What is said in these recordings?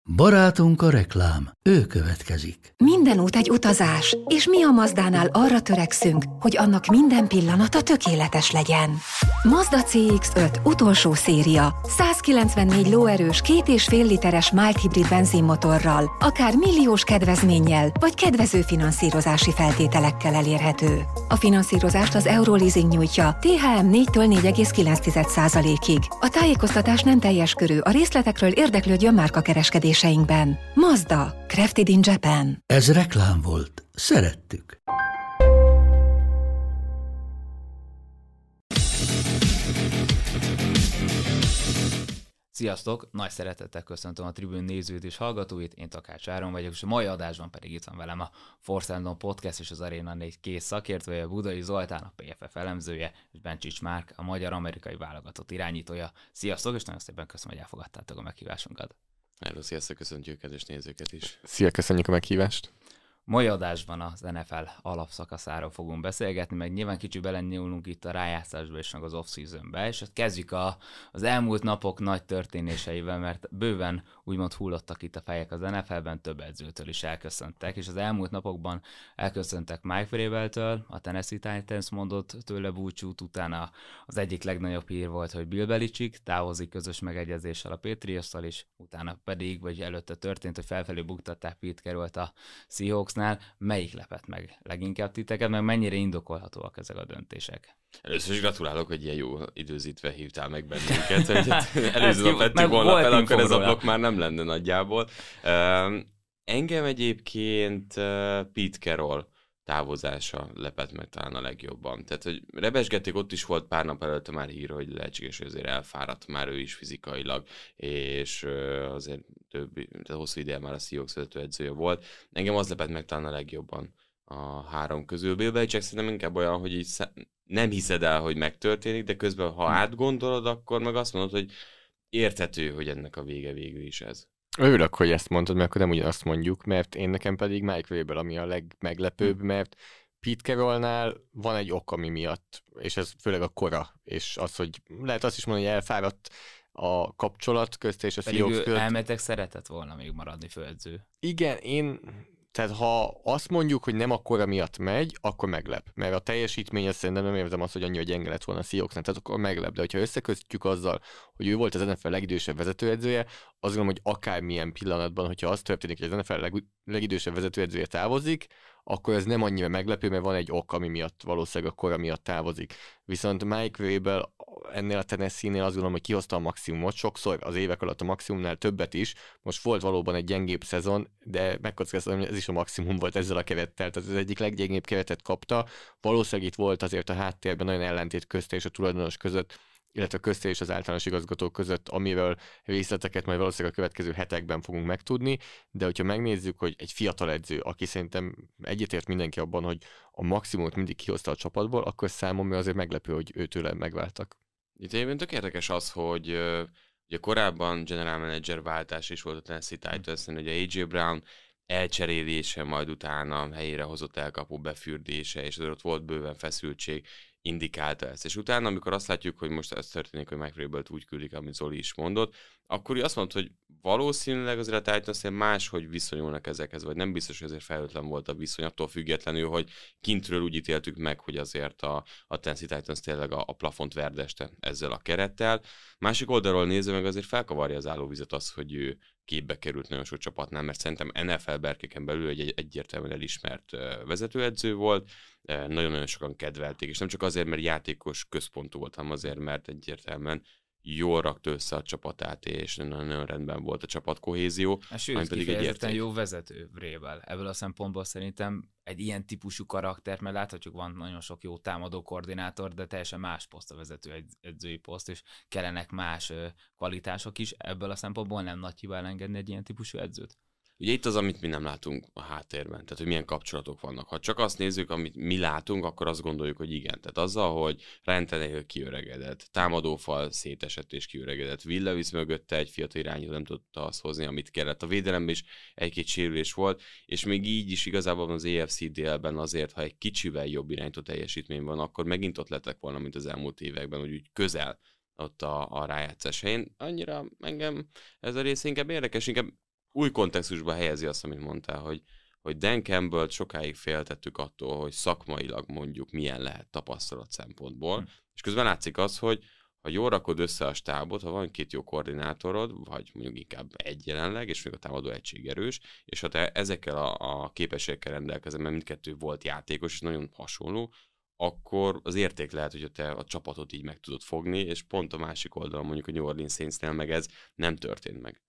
Barátunk a reklám, ő következik. Minden út egy utazás, és mi a Mazdánál arra törekszünk, hogy annak minden pillanata tökéletes legyen. Mazda CX-5 utolsó széria, 194 lóerős 2,5 literes mild hibrid benzinmotorral, akár milliós kedvezménnyel, vagy kedvező finanszírozási feltételekkel elérhető. A finanszírozást az Euroleasing nyújtja, THM 4-től 4,9%-ig. A tájékoztatás nem teljes körű, a részletekről érdeklődjön márkakereskedéseinkben. Mazda, crafted in Japan. Ez reklám volt. Szerettük. Sziasztok! Nagy szeretettel köszöntöm a Tribün nézőit és hallgatóit, én Takács Áron vagyok, és a mai adásban pedig itt van velem a Force London Podcast és az Arena 4 kész szakértője, Budai Zoltán, a PFF elemzője, és Bencsics Márk, a magyar-amerikai válogatott irányítója. Sziasztok, és nagyon szépen köszönöm, hogy elfogadtátok a meghívásunkat. Hello, sziasztok, köszöntjük a kedves nézőket is. Szia, köszönjük a meghívást! Mai adásban az NFL alapszakaszáról fogunk beszélgetni, meg nyilván kicsit belenyúlunk itt a rájátszásba és meg az off-seasonbe, és hát kezdjük az elmúlt napok nagy történéseivel, mert bőven úgymond hullottak itt a fejek az NFL-ben, több edzőtől is elköszöntek, és az elmúlt napokban elköszöntek Mike Vrabeltől, a Tennessee Titans mondott tőle búcsút, utána az egyik legnagyobb hír volt, hogy Bill Belichick távozik közös megegyezéssel a Patriots-tal is, utána pedig, vagy előtte történt, hogy felfelé buktatták Pete Carroll-t a Seahawksnál. Melyik lepett meg leginkább titeket, meg mennyire indokolhatóak ezek a döntések? Először is gratulálok, hogy ilyen jó időzítve hívtál meg bennünket. Előző nap vettük volna fel, akkor ez a blokk már nem lenne nagyjából. Engem egyébként Pete Carroll távozása lepett meg talán a legjobban. Tehát, hogy rebesgették, ott is volt pár nap előtte már hír, hogy lehetséges, hogy azért elfáradt már ő is fizikailag, és azért tehát hosszú ideje már a Seahawks vezetőedzője volt. Engem az lepett meg talán a legjobban a három közül. Bill Belichick szerintem inkább olyan, hogy így nem hiszed el, hogy megtörténik, de közben, ha átgondolod, akkor meg azt mondod, hogy érthető, hogy ennek a vége végül is ez. Örülök, hogy ezt mondtad, mert akkor nem ugyanazt mondjuk, mert én nekem pedig Mike Vrabel, ami a legmeglepőbb, mert Pete Carrollnál van egy ok, ami miatt, és ez főleg a kora, és az, hogy lehet azt is mondani, hogy elfáradt a kapcsolat közt és a Seahawks között. Pedig elméletek szeretett volna még maradni főedző. Igen, tehát ha azt mondjuk, hogy nem a kora miatt megy, akkor meglep. Mert a teljesítmény, azt szerintem nem érzem azt, hogy annyira gyenge lett volna a Seahawksnál, tehát akkor meglep. De hogyha összekötjük azzal, hogy ő volt az NFL legidősebb vezetőedzője, azt gondolom, hogy akármilyen pillanatban, hogyha az történik, hogy az NFL legidősebb vezetőedzője távozik, akkor ez nem annyira meglepő, mert van egy ok, ami miatt valószínűleg a kora miatt távozik. Viszont Mike Vrabel ennél a Tennessee-nél azt gondolom, hogy kihozta a maximumot, sokszor az évek alatt a maximumnál többet is. Most volt valóban egy gyengébb szezon, de megkockáztatom, hogy ez is a maximum volt ezzel a kerettel, tehát az egyik leggyengébb keretet kapta. Valószínűleg itt volt azért a háttérben nagyon ellentét közte és a tulajdonos között, illetve közte és az általános igazgató között, amiről részleteket majd valószínűleg a következő hetekben fogunk megtudni, de hogyha megnézzük, hogy egy fiatal edző, aki szerintem egyetért mindenki abban, hogy a maximumot mindig kihozta a csapatból, akkor számomra azért meglepő, hogy őtőle megváltak. Itt egyébként tök érdekes az, hogy ugye korábban general manager váltás is volt a Tennessee Titansnél, hogy a AJ Brown elcserélése, majd utána helyére hozott elkapó befürdése, és azért ott volt bőven feszültség, indikálta ezt. És utána, amikor azt látjuk, hogy most ez történik, hogy Mike Vrabelt úgy küldik, amit Zoli is mondott, akkor azt mondta, hogy valószínűleg azért a Titansnél máshogy viszonyulnak ezekhez, vagy nem biztos, hogy azért felhőtlen volt a viszony, attól függetlenül, hogy kintről úgy ítéltük meg, hogy azért a Tennessee Titans tényleg a plafont verdeste ezzel a kerettel. Másik oldalról nézve meg azért felkavarja az állóvizet az, hogy ő képbe került nagyon sok csapatnál, mert szerintem NFL berkeken belül egy egyértelműen elismert vezetőedző volt, nagyon-nagyon sokan kedvelték, és nem csak azért, mert játékos központú volt, hanem azért, mert egyértelműen jól rakta össze a csapatát, és nagyon rendben volt a csapatkohézió. Sőt, kifejezetten jó vezető Vrabel. Ebből a szempontból szerintem egy ilyen típusú karakter, mert láthatjuk, van nagyon sok jó támadó koordinátor, de teljesen más poszt a vezető edzői poszt, és kellenek más kvalitások is. Ebből a szempontból nem nagy hiba elengedni egy ilyen típusú edzőt. Ugye itt az, amit mi nem látunk a háttérben, tehát hogy milyen kapcsolatok vannak. Ha csak azt nézzük, amit mi látunk, akkor azt gondoljuk, hogy igen. Tehát azzal, hogy Ryan Tannehill kiöregedett, támadófal szétesett és kiöregedett, Will Levis mögötte egy fiatal irányító nem tudta azt hozni, amit kellett. A védelemben is egy-két sérülés volt, és még így is igazából az AFC délben azért, ha egy kicsivel jobb irányító teljesítmény van, akkor megint ott lettek volna, mint az elmúlt években, hogy úgy közel ott a rájátszás helyén. Annyira engem ez a rész inkább érdekes, inkább új kontextusba helyezi azt, amit mondtál, hogy Dan Campbell-t sokáig féltettük attól, hogy szakmailag mondjuk milyen lehet tapasztalat szempontból, és közben látszik az, hogy ha jól rakod össze a stábot, ha van 2 jó koordinátorod, vagy mondjuk inkább egy jelenleg, és még a támadó egység erős, és ha te ezekkel a képességekkel rendelkezel, mert mindkettő volt játékos, és nagyon hasonló, akkor az érték lehet, hogy te a csapatot így meg tudod fogni, és pont a másik oldalon, mondjuk a New Orleans Saintsnél meg ez nem történt meg.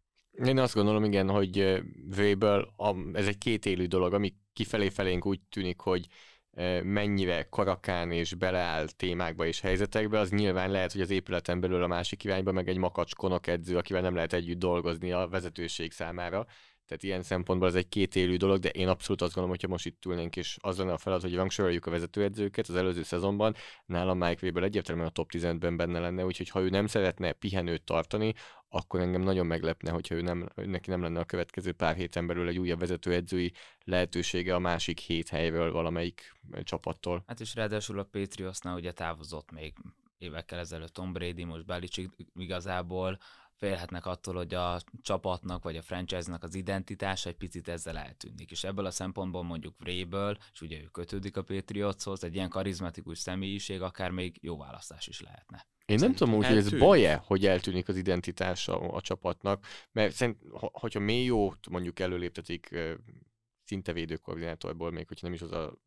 Én azt gondolom, igen, hogy Vrabel, ez egy kétélű dolog, ami kifelé felénk úgy tűnik, hogy mennyire karakán és beleáll témákba és helyzetekbe, az nyilván lehet, hogy az épületen belül a másik irányba, meg egy makacs konok edző, akivel nem lehet együtt dolgozni a vezetőség számára. Tehát ilyen szempontból ez egy kétélű dolog, de én abszolút azt gondolom, hogyha most itt ülnénk, és az lenne a feladat, hogy rangsoroljuk a vezetőedzőket az előző szezonban, nálam Mike Vrabel egyértelműen a top 10-ben benne lenne, úgyhogy ha ő nem szeretne pihenőt tartani, akkor engem nagyon meglepne, hogyha neki nem lenne a következő pár héten belül egy újabb vezetőedzői lehetősége a másik 7 helyről valamelyik csapattól. Hát és ráadásul a Patriotsnál ugye távozott még évekkel ezelőtt Tom Brady, most Belichick igazából félhetnek attól, hogy a csapatnak vagy a franchise-nak az identitása egy picit ezzel eltűnik. És ebből a szempontból mondjuk Vrabel, és ugye ő kötődik a Patriotshoz, egy ilyen karizmatikus személyiség akár még jó választás is lehetne. Én nem tudom úgy, hogy ez baj-e, hogy eltűnik az identitása a csapatnak, mert hogyha Mayot mondjuk előléptetik szinte védőkoordinátorból, még hogyha nem is az a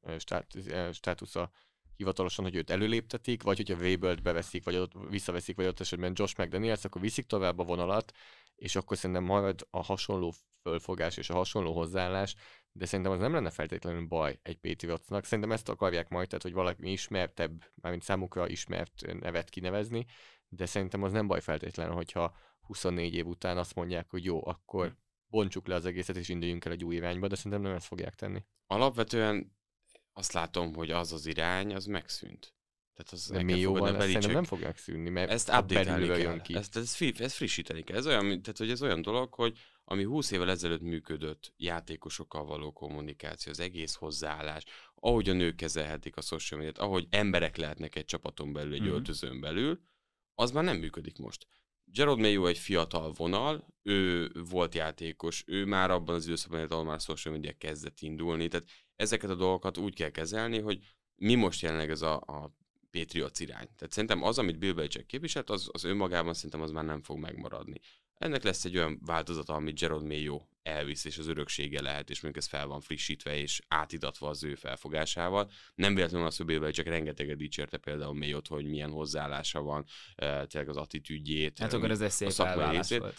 státusza hivatalosan, hogy őt előléptetik, vagy hogyha Vrabelt beveszik, vagy visszaveszik, vagy ott esetben Josh McDaniels, akkor viszik tovább a vonalat, és akkor szerintem marad a hasonló fölfogás és a hasonló hozzáállás, de szerintem az nem lenne feltétlenül baj egy Patriotsnak. Szerintem ezt akarják majd, tehát hogy valaki ismertebb, mármint számukra ismert nevet kinevezni, de szerintem az nem baj feltétlenül, hogyha 24 év után azt mondják, hogy jó, akkor bontsuk le az egészet, és induljunk el egy új irányba, de szerintem nem ezt fogják tenni. Alapvetően azt látom, hogy az irány, az megszűnt. Tehát az de mi jóval szerintem nem fogják szűnni, mert ezt update-elni kell. Ezt frissíteni kell. Ez olyan, tehát, hogy ez olyan dolog, hogy ami 20 évvel ezelőtt működött, játékosokkal való kommunikáció, az egész hozzáállás, ahogy a nők kezelhetik a social mediát, ahogy emberek lehetnek egy csapaton belül, egy öltözőn belül, az már nem működik most. Gerard Mayo egy fiatal vonal, ő volt játékos, ő már abban az időszakban, ahol már social media kezdett indulni, tehát ezeket a dolgokat úgy kell kezelni, hogy mi most jelenleg ez a Patriots irány. Tehát szerintem az, amit Bill Belichick képviselt, az önmagában szerintem az már nem fog megmaradni. Ennek lesz egy olyan változata, amit Gerard Mayo elvisz, és az öröksége lehet, és mondjuk ez fel van frissítve, és átidatva az ő felfogásával. Nem véletlenül az, hogy Bill Belichick rengeteget dicsérte például Mayot, hogy milyen hozzáállása van, tényleg az attitűdjét. Hát akkor ez egy szép elvállás volt.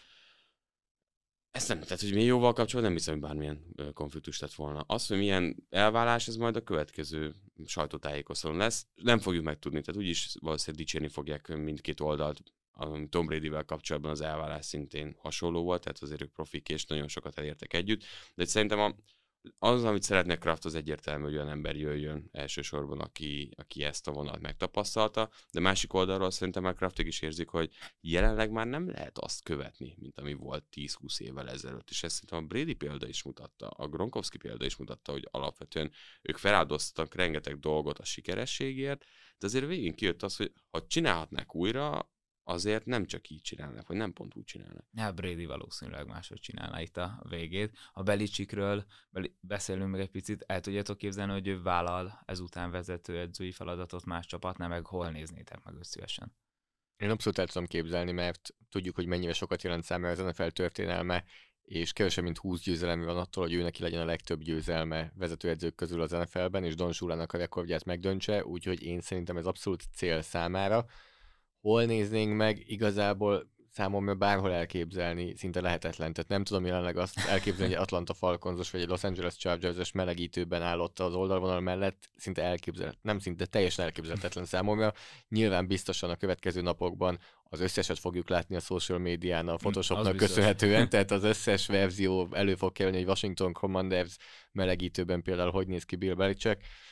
Ezt nem, tehát hogy Mayoval kapcsolatban nem hiszem, hogy bármilyen konfliktus lett volna. Az, hogy milyen elvállás, ez majd a következő sajtótájékoztatón lesz. Nem fogjuk megtudni, tehát úgyis valószínűleg dicsérni fogják mindkét oldalt. A Tom Bradyvel kapcsolatban az elvállás szintén hasonló volt, tehát azért ők profik és nagyon sokat elértek együtt. De szerintem az, amit szeretne Kraft, az egyértelmű, hogy olyan ember jöjjön elsősorban, aki ezt a vonalat megtapasztalta, de másik oldalról szerintem már Kraftig is érzik, hogy jelenleg már nem lehet azt követni, mint ami volt 10-20 évvel ezelőtt, és ezt szerintem a Brady példa is mutatta, a Gronkowski példa is mutatta, hogy alapvetően ők feláldoztak rengeteg dolgot a sikerességért, de azért végén kijött az, hogy ha csinálhatnák újra, azért nem csak így csinálnak, vagy nem pont úgy csinálnak. Ja, Brady valószínűleg máshogy csinálna itt a végét. A Belichickről beszélünk meg egy picit. El tudjátok képzelni, hogy ő vállal ezután vezetőedzői feladatot más csapatnál, meg hol néznétek meg szívesen? Én abszolút el tudom képzelni, mert tudjuk, hogy mennyire sokat jelent számára az NFL történelme, és kevesebb, mint 20 győzelem van attól, hogy ő neki legyen a legtöbb győzelme vezetőedzők közül az NFL-ben, és Don Shulanak a rekordját megdöntse, úgyhogy én szerintem ez abszolút cél számára. Hol néznénk meg, igazából számomra bárhol elképzelni szinte lehetetlen. Tehát nem tudom jelenleg azt elképzelni, hogy egy Atlanta Falconsos vagy egy Los Angeles Chargers-es melegítőben állott az oldalvonal mellett, szinte elképzelhetetlen, nem szinte, teljesen elképzelhetetlen számomra. Nyilván biztosan a következő napokban az összeset fogjuk látni a social médián, a Photoshopnak köszönhetően, tehát az összes verzió elő fog kerülni, egy Washington Commanders melegítőben például hogy néz ki Bill Belichick.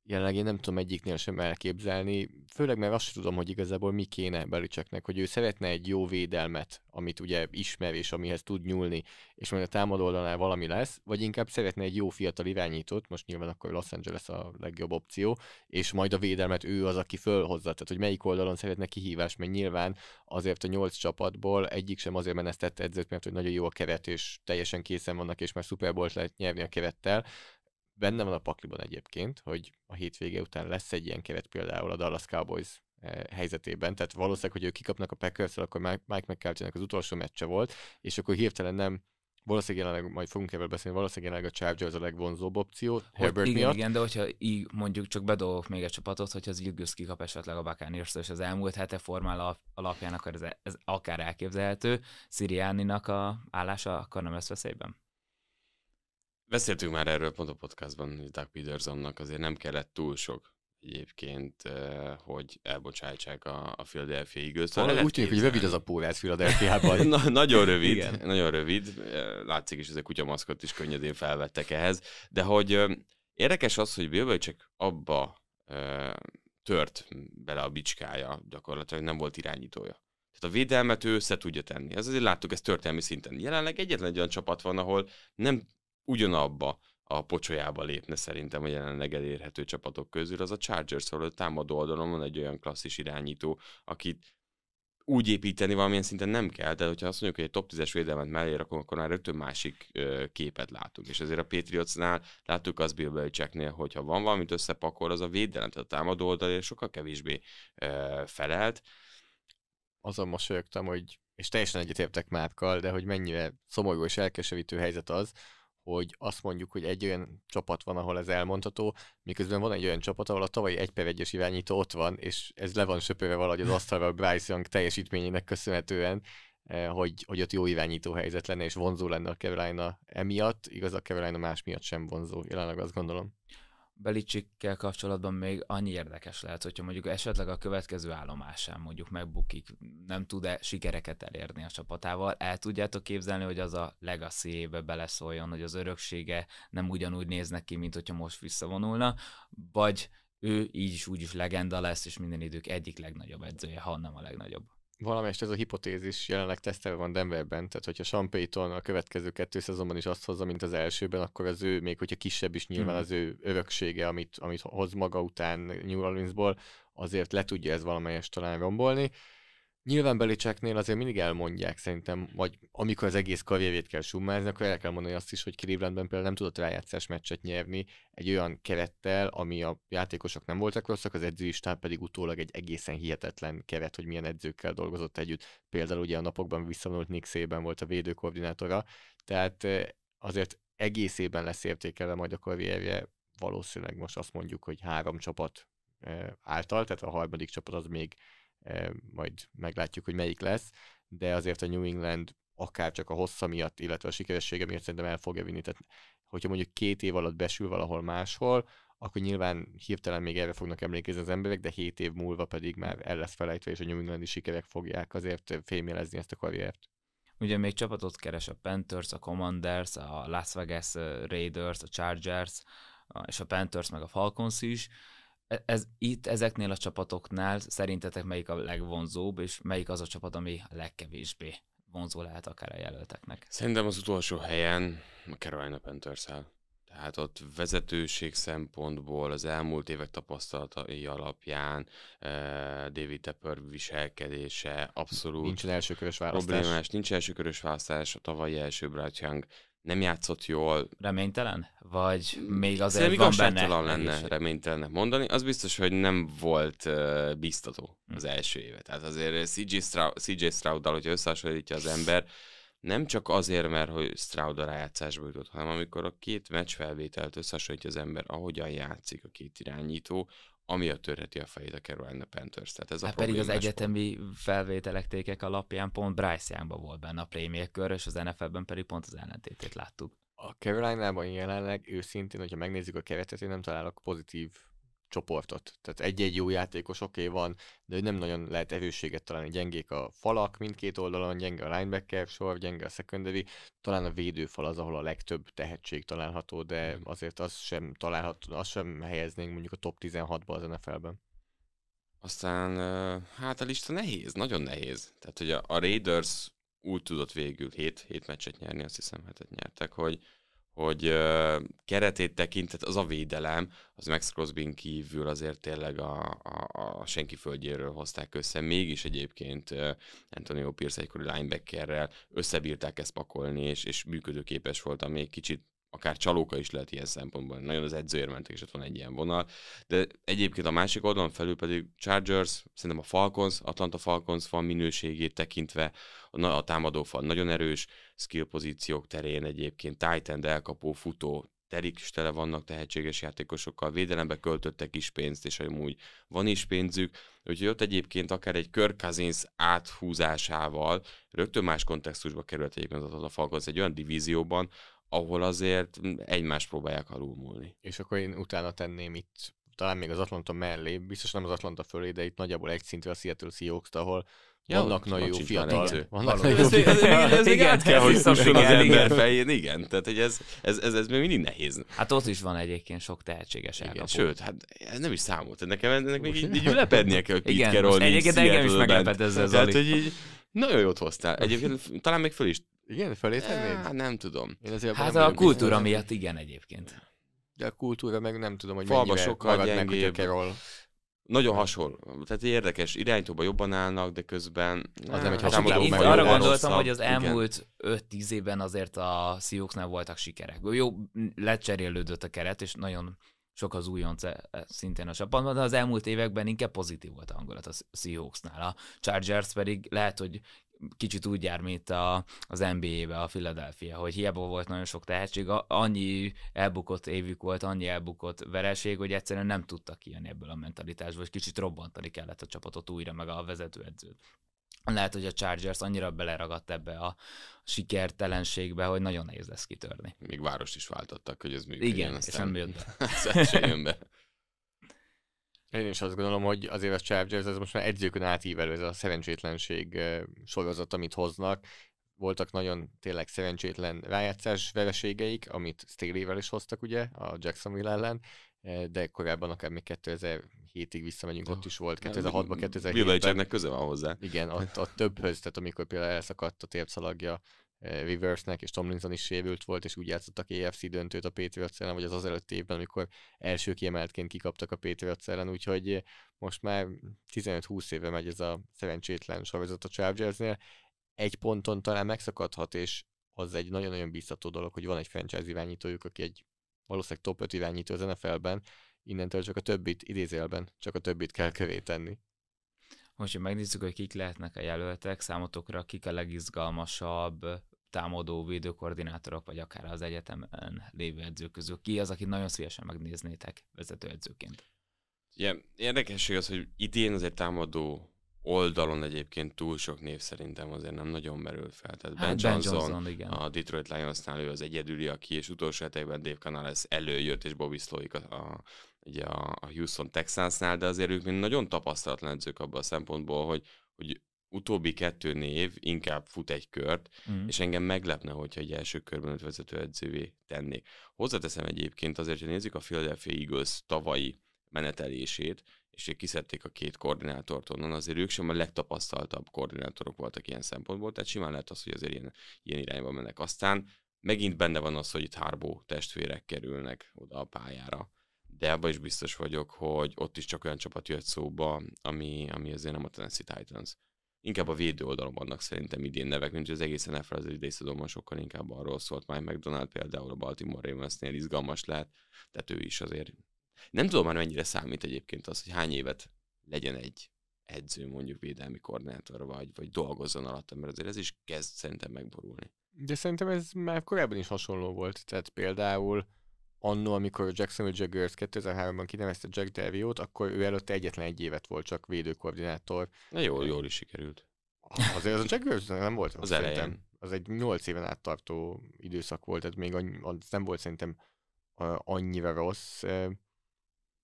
jelenleg én nem tudom egyiknél sem elképzelni, főleg mert azt tudom, hogy igazából mi kéne Belichicknek, hogy ő szeretne egy jó védelmet, amit ugye ismer és amihez tud nyúlni, és majd a támadó oldalnál valami lesz, vagy inkább szeretne egy jó fiatal irányítót, most nyilván akkor Los Angeles a legjobb opció, és majd a védelmet ő az, aki fölhozza, tehát hogy melyik oldalon szeretne kihívást, mert nyilván azért a 8 csapatból egyik sem azért menesztette edzőt, mert hogy nagyon jó a keret, és teljesen készen vannak, és már Super Bowl-t lehet nyerni a kerettel. Benne van a pakliban egyébként, hogy a hétvége után lesz egy ilyen keret például a Dallas Cowboys helyzetében, tehát valószínűleg, hogy ők kikapnak a Packers-el, akkor Mike McCarthy-nek az utolsó meccse volt, és akkor hirtelen nem, valószínűleg jelenleg, majd fogunk ebből beszélni, valószínűleg jelenleg a Chargers a legvonzóbb opció, Herbert igen, miatt. igen, de hogyha így mondjuk csak bedolgok még egy csapatot, hogyha az Eagles kikap esetleg a buccaneers, és az elmúlt hete formál alapján, akkor ez akár elképzelhető, Sirianninak a állása akkor nem lesz veszélyben? Beszéltünk már erről pont a podcastban, hogy Doug Petersonnak azért nem kellett túl sok egyébként, hogy elbocsájtsák a Philadelphia Eagles-től. Úgy tűnik, hogy rövid az a pórás Philadelphiában. Nagyon rövid, Igen. nagyon rövid. Látszik is, ez a kutyamaszkot is könnyedén felvettek ehhez. De hogy érdekes az, hogy Bill Belichick abba tört bele a bicskája, gyakorlatilag nem volt irányítója. Tehát a védelmet ő össze tudja tenni. Ez azért láttuk, ez történelmi szinten. Jelenleg egyetlen egy olyan csapat van, ahol nem ugyanabba a pocsolyába lépne szerintem a jelenleg elérhető csapatok közül, az a Chargers, ahol a támadó oldalon van egy olyan klasszis irányító, akit úgy építeni valamilyen szinten nem kell, de hogyha azt mondjuk, hogy egy top 10-es védelmet mellé rakunk, akkor már rögtön másik képet látunk. És azért a Patriotsnál láttuk azt Bill Belichicknél, hogyha van valamit összepakol, az a védelem, tehát a támadó oldalért sokkal kevésbé felelt. Azon mosolyogtam, hogy, és teljesen egyetértek Márkkal, de hogy mennyire szomorú és elkeserítő helyzet az, hogy azt mondjuk, hogy egy olyan csapat van, ahol ez elmondható, miközben van egy olyan csapat, ahol a tavalyi 1/1-es irányító ott van, és ez le van söpörve valahogy az asztalra Bryce Young teljesítményének köszönhetően, hogy ott jó irányító helyzet lenne, és vonzó lenne a Carolina emiatt, igaz, a Carolina más miatt sem vonzó, jelenleg azt gondolom. Belichickkel kapcsolatban még annyi érdekes lehet, hogyha mondjuk esetleg a következő állomásán mondjuk megbukik, nem tud-e sikereket elérni a csapatával, el tudjátok képzelni, hogy az a legacy-ébe beleszóljon, hogy az öröksége nem ugyanúgy néznek ki, mint hogyha most visszavonulna, vagy ő így is úgy is legenda lesz, és minden idők egyik legnagyobb edzője, ha nem a legnagyobb. Valamelyest ez a hipotézis jelenleg tesztelve van Denverben, tehát hogyha Sean Payton a következő 2 szezonban is azt hozza, mint az elsőben, akkor az ő, még hogyha kisebb is nyilván az ő öröksége, amit hoz maga után New Orleansból, azért le tudja ez valamelyest talán rombolni. Nyilván Belichicknél azért mindig elmondják szerintem, vagy amikor az egész karrierjét kell summázni, akkor el kell mondani azt is, hogy Clevelandben például nem tudott rájátszás meccset nyerni egy olyan kerettel, ami a játékosok nem voltak rosszak, az edzői stáb pedig utólag egy egészen hihetetlen keret, hogy milyen edzőkkel dolgozott együtt. Például ugye a napokban visszavonult Nick Saban volt a védőkoordinátora, tehát azért egészében lesz értékelve majd a karrierje, valószínűleg most azt mondjuk, hogy 3 csapat által, tehát a harmadik csapat az még majd meglátjuk, hogy melyik lesz, de azért a New England akár csak a hossza miatt, illetve a sikeressége miatt szerintem el fogja vinni. Tehát, hogyha mondjuk 2 év alatt besül valahol máshol, akkor nyilván hirtelen még erre fognak emlékezni az emberek, de 7 év múlva pedig már el lesz felejtve, és a New Englandi sikerek fogják azért fémjelezni ezt a karriert. Ugye még csapatot keres a Panthers, a Commanders, a Las Vegas Raiders, a Chargers, és a Panthers meg a Falcons is. Itt ezeknél a csapatoknál szerintetek melyik a legvonzóbb, és melyik az a csapat, ami a legkevésbé vonzó lehet akár a jelölteknek? Szerintem az utolsó helyen a Carolina Panthers-el. Tehát ott vezetőség szempontból az elmúlt évek tapasztalatai alapján David Tepper viselkedése abszolút Nincsen elsőkörös választás. Problémás, nincs elsőkörös választás, a tavalyi első Bryce Young nem játszott jól. Reménytelen? Vagy még azért Szerintem van benne? igazságtalan lenne reménytelennek mondani. Az biztos, hogy nem volt biztató az első éve. Tehát azért CJ Stroud-dal, hogyha összehasonlítja az ember, nem csak azért, mert hogy Stroud a rájátszásba jutott, hanem amikor a 2 meccsfelvételt összehasonlítja az ember, ahogyan játszik a 2 irányító, amiatt törheti a fejét a Carolina Panthers. Tehát ez a pedig az egyetemi felvételek tékek alapján pont Bryce Youngban volt benne a playmaker, és az NFL-ben pedig pont az ellentétét láttuk. A Caroline-ban jelenleg őszintén, hogyha megnézzük a keretet, én nem találok pozitív csoportot. Tehát egy-egy jó játékos van, de hogy nem nagyon lehet erősséget találni. Gyengék a falak mindkét oldalon, gyenge a linebacker sor, gyenge a secondary, talán a védőfal az, ahol a legtöbb tehetség található, de azért az sem található, azt sem helyeznénk mondjuk a top 16-ba az NFL-ben. Aztán hát a lista nehéz, nagyon nehéz. Tehát, hogy a Raiders úgy tudott végül 7 meccset nyerni, azt hiszem 7-et nyertek, hogy keretét tekintett, az a védelem, az Max Crosbyn kívül azért tényleg a senki földjéről hozták össze, mégis egyébként Antonio Pierce egykori linebackerrel összebírták ezt pakolni, és működőképes volt, ami egy kicsit akár csalóka is lehet ilyen szempontból. Nagyon az edzőért mentek, és ott van egy ilyen vonal. De egyébként a másik oldalon felül pedig Chargers, szerintem a Falcons, Atlanta Falcons fal minőségét tekintve, a támadófal nagyon erős, skill pozíciók terén egyébként, tight end, elkapó, futó, terik is tele vannak tehetséges játékosokkal, védelembe költöttek is pénzt, és amúgy van is pénzük, úgyhogy ott egyébként akár egy Kirk Cousins áthúzásával rögtön más kontextusba került egyébként a Falcons egy olyan divízióban, ahol azért egymást próbálják alulmúlni. És akkor én utána tenném itt, talán még az Atlanta mellé, biztos nem az Atlanta fölé, de itt nagyjából egy szintre a Seattle Seahawks, ahol vannak nagyon jó fiatal. Ez még át kell, hogy szusson az ember fején, igen. Tehát, hogy ez még mindig nehéz. Hát ott is van egyébként sok tehetséges elkapó. Sőt, hát ez nem is számolt. Ennek még így ülepednie kell, hogy Pete Carroll nincs. Egyébként engem is meglepett ezzel, Zoli. Tehát, hogy így nagyon jót hoztál. Egyébként talán még föl is. Igen, fölé tennéd? Hát nem tudom. Hát a kultúra miatt igen egyébként. De a kultúra meg nem tudom, hogy falba mennyire sokkal marad meg, gyengébb. hogy a Carroll. Nagyon hasonló. Tehát érdekes, iránytóban jobban állnak, de közben... Az nem egy Hát hasonló itt meg arra jó, gondoltam, hogy az elmúlt 5-10 évben azért a Seahawksnál voltak sikerek. Jó, lecserélődött a keret, és nagyon sok az újonc szintén a csapatban, de az elmúlt években inkább pozitív volt a hangulat a Seahawksnál. A Chargers pedig lehet, hogy kicsit úgy jár, mint az NBA-be, a Philadelphia, hogy hiába volt nagyon sok tehetség, annyi elbukott évük volt, annyi elbukott vereség, hogy egyszerűen nem tudtak kijönni ebből a mentalitásból, és kicsit robbantani kellett a csapatot újra, meg a vezetőedzőt. Lehet, hogy a Chargers annyira beleragadt ebbe a sikertelenségbe, hogy nagyon nehéz lesz kitörni. Még várost is váltottak, hogy ez működjön. Igen, és nem jött be. Én is azt gondolom, hogy azért a Chargers ez most már edzőkön átívelő, ez a szerencsétlenség sorozat, amit hoznak. Voltak nagyon tényleg szerencsétlen rájátszás vereségeik, amit Staleyvel is hoztak ugye, a Jacksonville ellen, de korábban akár még 2007-ig visszamegyünk, ott is volt 2006-ban, 2007-ben. Bill köze van hozzá. Igen, ott többhöz, tehát amikor például elszakadt a térszalagja Riversnek, és Tomlinson is sérült volt, és úgy játszottak AFC döntőt a Patriots ellen, vagy az előtti évben, amikor első kiemeltként kikaptak a Patriots ellen, úgyhogy most már 15-20 éve megy ez a szerencsétlen sorozat a Chargersnél. Egy ponton talán megszakadhat, és az egy nagyon-nagyon biztató dolog, hogy van egy franchise irányítójuk, aki egy valószínűleg top 5 irányító az NFL-ben, innentől csak a többit, idézőjelben, csak a többit kell köré tenni. Most, hogy megnézzük, hogy kik lehetnek a jelöltek, számotokra kik a legizgalmasabb támadó védőkoordinátorok, vagy akár az egyetemen lévő edzők közül. Ki az, akit nagyon szívesen megnéznétek vezetőedzőként? Igen, érdekesség az, hogy idén azért támadó oldalon egyébként túl sok név szerintem azért nem nagyon merül fel. Tehát Ben Johnson igen. A Detroit Lionsnál ő az egyedüli, aki, és utolsó hetekben Dave Canales előjött, és Bobby Slowick ugye a Houston Texansnál, de azért ők mind nagyon tapasztalatlan edzők abban a szempontból, hogy utóbbi 2 név inkább fut egy kört, és engem meglepne, hogyha egy első körben 5 vezetőedzővé tennék. Hozzáteszem egyébként azért, hogy nézzük a Philadelphia Eagles tavalyi menetelését, és kiszedték a 2 koordinátort onnan, azért ők sem a legtapasztaltabb koordinátorok voltak ilyen szempontból, tehát simán lehet az, hogy azért ilyen irányba mennek. Aztán megint benne van az, hogy itt Harbaugh testvérek kerülnek oda a pályára, de abban is biztos vagyok, hogy ott is csak olyan csapat jött szóba, ami azért nem a Tennessee Titans. Inkább a védő oldalon vannak szerintem idén nevek, mint az egész NFL az idei szezonban sokkal inkább arról szólt. Mike McDonald például a Baltimore Ravensnél izgalmas lehet, tehát ő is azért. Nem tudom már mennyire számít egyébként az, hogy hány évet legyen egy edző, mondjuk védelmi koordinátor, vagy dolgozzon alatt, mert azért ez is kezd szerintem megborulni. De szerintem ez már korábban is hasonló volt, tehát például annó, amikor a Jacksonville Jaguars 2003-ban kinevezte Jack Del Riót, akkor ő előtte egyetlen 1 évet volt csak védőkoordinátor. Na jól is sikerült. Azért az a Jaguars nem volt az elején. Az egy 8 éven át tartó időszak volt, tehát még az nem volt szerintem annyira rossz.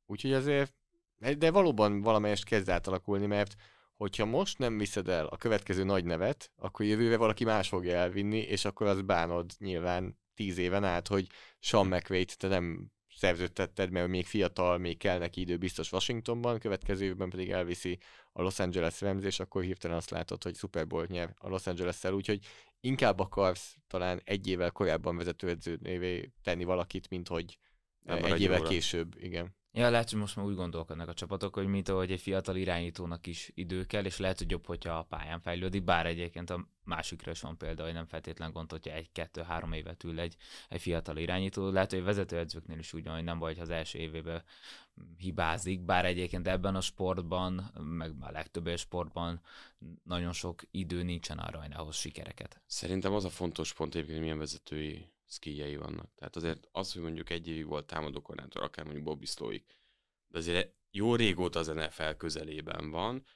Úgyhogy azért, de valóban valamelyest kezd átalakulni, mert hogyha most nem viszed el a következő nagy nevet, akkor jövőre valaki más fogja elvinni, és akkor azt bánod nyilván 10 éven át, hogy Sean McVay-t te nem szerződtetted, mert még fiatal, még kell neki idő biztos Washingtonban, következő évben pedig elviszi a Los Angeles Rams, és akkor hirtelen azt látod, hogy Super Bowl nyer a Los Angeles-szel, úgyhogy inkább akarsz talán egy évvel korábban vezetőedzőnévé tenni valakit, mint hogy egy évvel később, igen. Ja, lehet, hogy most már úgy gondolkodnak a csapatok, hogy mint ahogy egy fiatal irányítónak is idő kell, és lehet, hogy jobb, hogyha a pályán fejlődik, bár egyébként a másikra is van példa, hogy nem feltétlen gond, hogyha 1-2-3 évet ül egy fiatal irányító. Lehet, hogy vezetőedzőknél is úgy van, hogy nem baj, ha az első évében hibázik, bár egyébként ebben a sportban, meg a legtöbb sportban nagyon sok idő nincsen arra, hogy ahhoz sikereket. Szerintem az a fontos pont egyébként, hogy milyen vezetői skilljei vannak. Tehát azért az, hogy mondjuk egy évig volt támadókoordinátor, akár mondjuk Bobby Slowick, de azért jó régóta az NFL közelében van,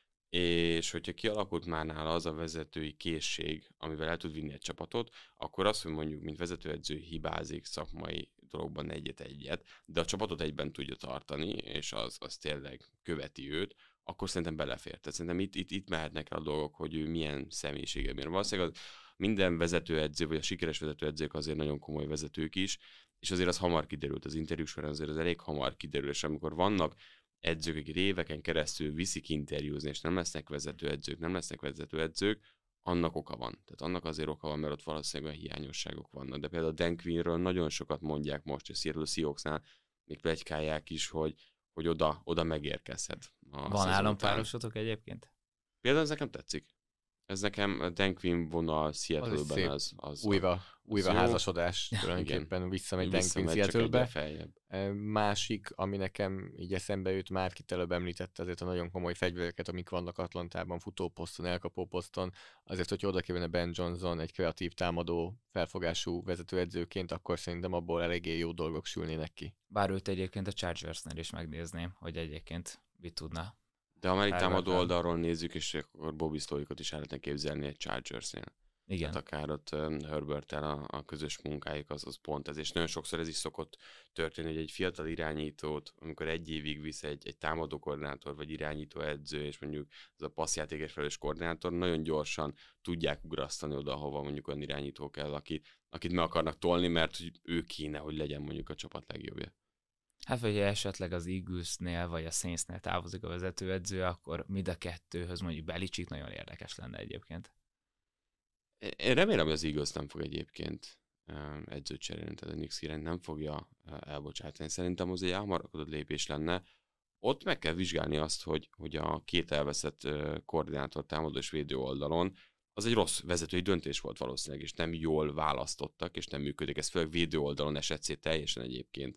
és hogyha kialakult már nála az a vezetői készség, amivel el tud vinni egy csapatot, akkor azt, hogy mondjuk, mint vezetőedző hibázik szakmai dologban egyet, de a csapatot egyben tudja tartani, és az tényleg követi őt, akkor szerintem belefér. Tehát szerintem itt mehetnek el a dolgok, hogy ő milyen személyisége bír. Valószínűleg minden vezetőedző, vagy a sikeres vezetőedzők azért nagyon komoly vezetők is, és azért az hamar kiderült az interjú során, azért az elég hamar kiderül, és amikor vannak edzők, akik éveken keresztül viszik interjúzni, és nem lesznek vezetőedzők, annak oka van. Tehát annak azért oka van, mert ott valószínűleg olyan hiányosságok vannak. De például Dan Quinnről nagyon sokat mondják most, és Seattle Seahawksnál még pletykálják is, hogy oda megérkezhet. Van állampárosotok egyébként? Például ez nekem tetszik. Ez nekem Dan Quinn vonal Seattle-ben az újra házasodás tulajdonképpen visszamegy Dan Quinn Seattle-be. Másik, ami nekem így eszembe jut, már előbb említette azért a nagyon komoly fegyvereket, amik vannak Atlantában, futóposzton, elkapóposzton, azért, hogy oda kívánne Ben Johnson egy kreatív támadó felfogású vezetőedzőként, akkor szerintem abból eléggé jó dolgok sülnének ki. Bár őt egyébként a Chargersnél is megnézném, hogy egyébként mit tudna. De ha már itt támadó oldalról nézzük, és akkor Bobby Slowickot is el lehetne képzelni egy Chargersnél. Igen. Tehát akár ott Herbert-tel a közös munkájuk az pont ez, és nagyon sokszor ez is szokott történni, hogy egy fiatal irányítót, amikor egy évig visz egy támadó koordinátor, vagy irányító edző, és mondjuk ez a passzjátékos felelős koordinátor, nagyon gyorsan tudják ugrasztani oda, ahova mondjuk olyan irányító kell, akit meg akarnak tolni, mert hogy ő kéne, hogy legyen mondjuk a csapat legjobbja. Hát, vagy esetleg az Eaglesnél, vagy a Saintsnél távozik a vezetőedző, akkor mind a kettőhöz mondjuk Belichick nagyon érdekes lenne egyébként. Én remélem, hogy az Eagles nem fog egyébként edzőt cserélni, tehát a Knicks irány nem fogja elbocsátani. Szerintem az egy elmarakodott lépés lenne. Ott meg kell vizsgálni azt, hogy a két elveszett koordinátor támadó és védő oldalon az egy rossz vezetői döntés volt valószínűleg, és nem jól választottak, és nem működik. Ez főleg védő oldalon esett szét teljesen egyébként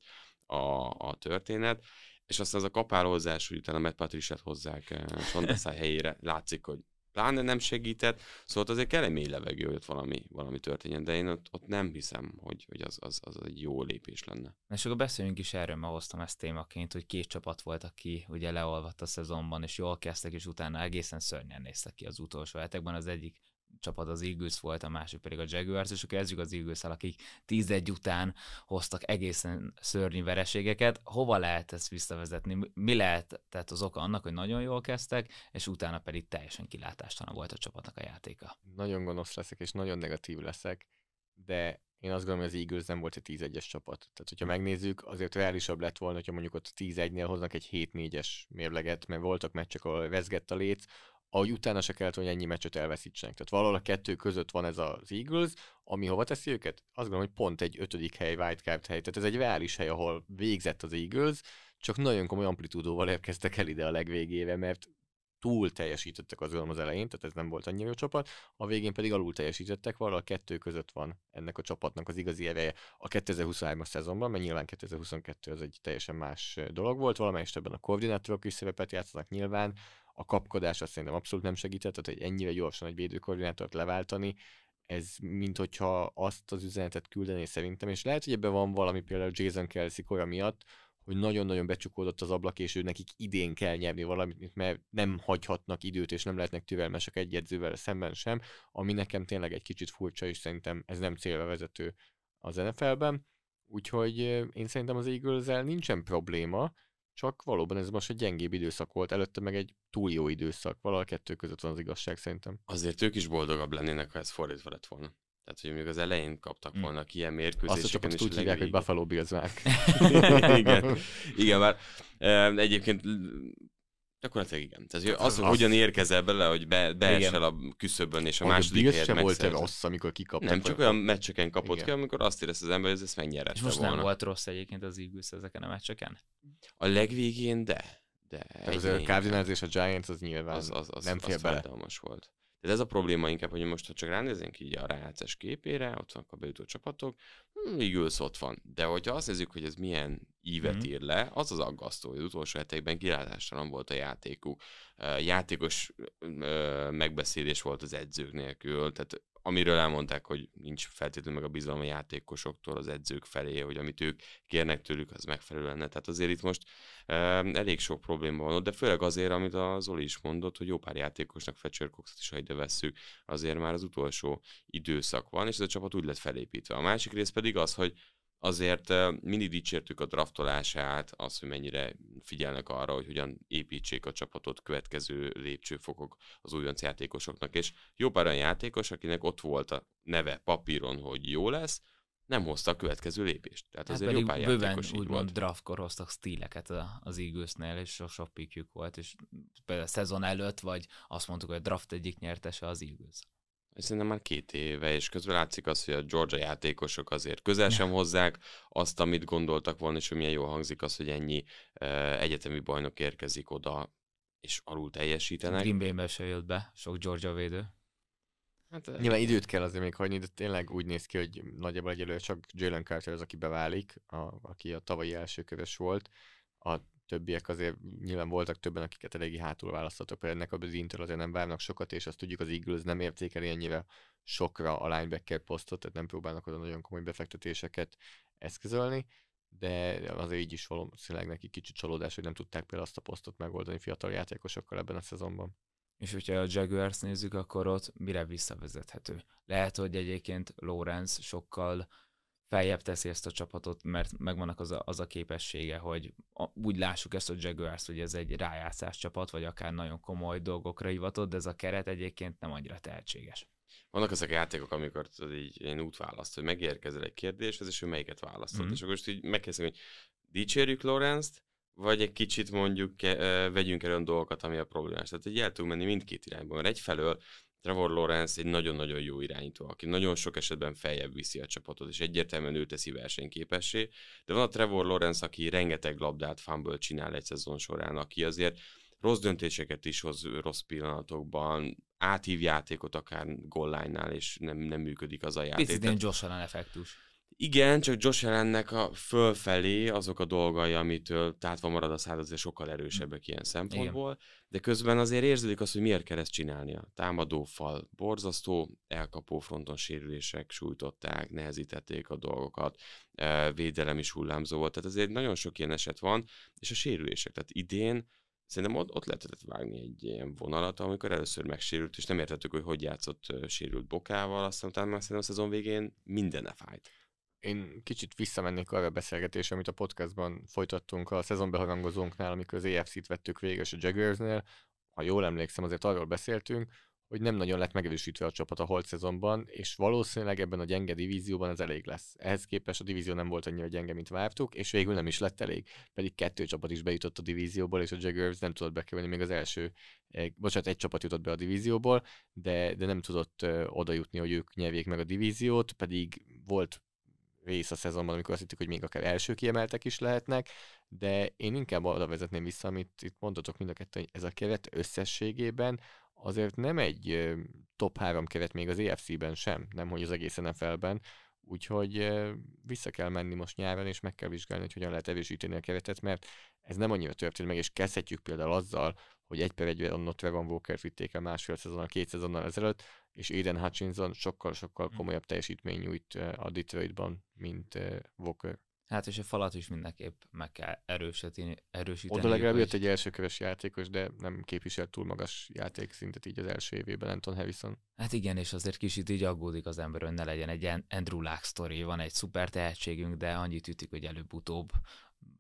a történet, és aztán az a kapálózás, hogy utána Matt Patriciát hozzák Sean Desai helyére, látszik, hogy pláne nem segített, szóval azért kell egy mély levegő, hogy ott valami történjen, de én ott nem hiszem, hogy az egy jó lépés lenne. És akkor beszéljünk is erről, mert hoztam ezt témaként, hogy két csapat volt, aki ugye leolvadt a szezonban, és jól kezdtek, és utána egészen szörnyen néztek ki az utolsó hetekben. Az egyik csapat az Eagles volt, a másik pedig a Jaguars, és akkor kezdjük az Eagles-el, akik 11 után hoztak egészen szörnyű vereségeket. Hova lehet ezt visszavezetni? Mi lehet tehát az oka annak, hogy nagyon jól kezdtek, és utána pedig teljesen kilátástalan volt a csapatnak a játéka? Nagyon gonosz leszek, és nagyon negatív leszek, de én azt gondolom, hogy az Eagles nem volt egy 11-es csapat. Tehát, hogyha megnézzük, azért reálisabb lett volna, hogyha mondjuk ott 11-nél hoznak egy 7-4-es mérleget, mert voltak meccsek, ahol vezgett a léc, ahogy utána se kellett, hogy ennyi meccset elveszítsenek. Tehát valahol a kettő között van ez az Eagles, ami hova teszi őket? Azt gondolom, hogy pont egy 5. hely, wildcard hely. Tehát ez egy reális hely, ahol végzett az Eagles, csak nagyon komoly amplitúdóval érkeztek el ide a legvégére, mert túl teljesítettek az elején, tehát ez nem volt annyira jó csapat, a végén pedig alul teljesítettek, valahol a kettő között van ennek a csapatnak az igazi ereje a 2023-as szezonban, mert nyilván 2022 az egy teljesen más dolog volt, valamelyest ebben a koordinátorok is szerepet játszanak nyilván, a kapkodás azt szerintem abszolút nem segített, tehát hogy ennyire gyorsan egy védőkoordinátort leváltani, ez mint hogyha azt az üzenetet küldené szerintem, és lehet, hogy ebben van valami például Jason Kelce kora miatt, hogy nagyon-nagyon becsukódott az ablak, és ő nekik idén kell nyerni valamit, mert nem hagyhatnak időt, és nem lehetnek türelmesek egy edzővel szemben sem, ami nekem tényleg egy kicsit furcsa, és szerintem ez nem célra vezető az NFL-ben. Úgyhogy én szerintem az Eagles-el nincsen probléma, csak valóban ez most egy gyengébb időszak volt, előtte meg egy túl jó időszak, valahol a kettő között van az igazság szerintem. Azért ők is boldogabb lennének, ha ez fordítva lett volna. Tehát, hogy mondjuk az elején kaptak volna ki ilyen mérkőzéseken. Azt a csapatot úgy hívják, hogy Buffalo Bills már. igen, már egyébként gyakorlatilag igen. Tehát az, hogy hogyan érkezel bele, hogy beesel a küszöbön, és a második helyet megszerzed. Volt rossz, amikor kikaptak. Nem, csak olyan meccseken kapott ki, amikor azt érez az ember, hogy ezt megnyerette és most volna. nem volt rossz egyébként az Eagles ezeken a meccseken? A legvégén, de az a Cardinals és a Giants az nyilván az nem fér bele. Volt. Tehát ez a probléma inkább, hogy most, ha csak ránézünk így a rájátszás képére, ott vannak a bejutó csapatok, Eagles ott van. De hogyha azt nézzük, hogy ez milyen ívet ír le, az aggasztó, hogy az utolsó hetekben kilátástalan volt a játékuk. Játékos megbeszélés volt az edzők nélkül, tehát amiről elmondták, hogy nincs feltétlenül meg a bizalom a játékosoktól az edzők felé, hogy amit ők kérnek tőlük, az megfelelő lenne. Tehát azért itt most elég sok probléma van ott, de főleg azért, amit a Zoli is mondott, hogy jó pár játékosnak, Fletcher Coxot is, ha ide vesszük, azért már az utolsó időszak van, és ez a csapat úgy lett felépítve. A másik rész pedig az, hogy azért mindig dicsértük a draftolását, az, hogy mennyire figyelnek arra, hogy hogyan építsék a csapatot, következő lépcsőfokok az újonc játékosoknak, és jó pár olyan játékos, akinek ott volt a neve papíron, hogy jó lesz, nem hozta a következő lépést. Tehát hát azért jó pár játékos így úgymond draftkor hoztak stíleket az Eaglesnél, és sok pikjük volt, és például a szezon előtt, vagy azt mondtuk, hogy a draft egyik nyertese az Eagles. Szerintem már 2 éve, és közben látszik az, hogy a Georgia játékosok azért közel sem hozzák azt, amit gondoltak volna, és hogy milyen jól hangzik az, hogy ennyi egyetemi bajnok érkezik oda, és alul teljesítenek. Green Bay-ben se jött be sok Georgia védő. Hát, nyilván időt kell azért még hagyni, de tényleg úgy néz ki, hogy nagyjából egyelőre csak Jalen Carter az, aki beválik, aki a tavalyi elsőkörös volt. A többiek azért nyilván voltak többen, akiket eléggé hátul választottak, például ennek a Intől azért nem várnak sokat, és azt tudjuk, az Eagles nem értékeli ennyire sokra a linebacker posztot, tehát nem próbálnak oda nagyon komoly befektetéseket eszközölni, de azért így is valószínűleg neki kicsit csalódás, hogy nem tudták például azt a posztot megoldani fiatal játékosokkal ebben a szezonban. És hogyha a Jaguars nézzük, akkor ott mire visszavezethető? Lehet, hogy egyébként Lawrence sokkal feljebb teszi ezt a csapatot, mert megvannak az a képessége, hogy úgy lássuk ezt a Jaguars, hogy ez egy rájátszás csapat, vagy akár nagyon komoly dolgokra hivatott, de ez a keret egyébként nem annyira tehetséges. Vannak azok a játékok, amikor így én útválaszt, hogy megérkezel egy kérdéshez, és ő melyiket választott. És akkor most így megkérdezem, hogy dicsérjük Lawrence-t, vagy egy kicsit mondjuk vegyünk el olyan dolgokat, ami a problémás. Tehát így el tudunk menni mindkét irányba, mert egyfelől Trevor Lawrence egy nagyon-nagyon jó irányító, aki nagyon sok esetben feljebb viszi a csapatot, és egyértelműen ő teszi versenyképessé. De van a Trevor Lawrence, aki rengeteg labdát, fumble csinál egy szezon során, aki azért rossz döntéseket is hoz rossz pillanatokban, áthív játékot akár goal line-nál, és nem működik az a játék. Picit ilyen Josh Allen effektus. Igen, csak Josh Allennek a fölfelé azok a dolgai, amitől tátva marad a szád, azért sokkal erősebbek ilyen szempontból, igen. De közben azért érződik az, hogy miért kell ezt csinálnia. Támadó fal borzasztó, elkapó fronton sérülések sújtották, nehezítették a dolgokat, védelem is hullámzó volt, tehát azért nagyon sok ilyen eset van, és a sérülések, tehát idén szerintem ott lehetett vágni egy ilyen vonalat, amikor először megsérült, és nem értettük, hogy játszott sérült bokával, aztán utána már szerintem a szezon végén mindenne fájt. Én kicsit visszamennék arra a beszélgetésre, amit a podcastban folytattunk a szezonbeharangozónknál, amikor az AFC-t vettük végig, és a Jaguarsnél. Ha jól emlékszem, azért arról beszéltünk, hogy nem nagyon lett megerősítve a csapat a holt szezonban, és valószínűleg ebben a gyenge divízióban ez elég lesz. Ehhez képest a divízió nem volt annyira gyenge, mint vártuk, és végül nem is lett elég. Pedig 2 csapat is bejutott a divízióból, és a Jaguars nem tudott bekerülni még az első, egy csapat jutott be a divízióból, de nem tudott oda jutni, hogy ők nyerjék meg a divíziót, pedig volt rész a szezonban, amikor azt hittük, hogy még akár első kiemeltek is lehetnek, de én inkább oda vezetném vissza, amit itt mondtatok mind a kettő, hogy ez a keret összességében azért nem egy top 3 keret még az EFC-ben sem, nemhogy az egész NFL-ben, úgyhogy vissza kell menni most nyáron, és meg kell vizsgálni, hogy hogyan lehet erősíteni a keretet, mert ez nem annyira történt meg, és kezdhetjük például azzal, hogy 1-1 annó Trevon Walkert vitték el másfél szezonnal, 2 szezonnal ezelőtt, és Aiden Hutchinson sokkal komolyabb teljesítmény nyújt a Detroitban, mint Walker. Hát és a falat is mindenképp meg kell erősíteni. Oda legalább jött egy elsőkörös játékos, de nem képviselt túl magas játékszintet így az első évében Anton Harrison. Hát igen, és azért kicsit így aggódik az ember, hogy ne legyen egy Andrew Luck sztori. Van egy szuper tehetségünk, de annyit ütik, hogy előbb-utóbb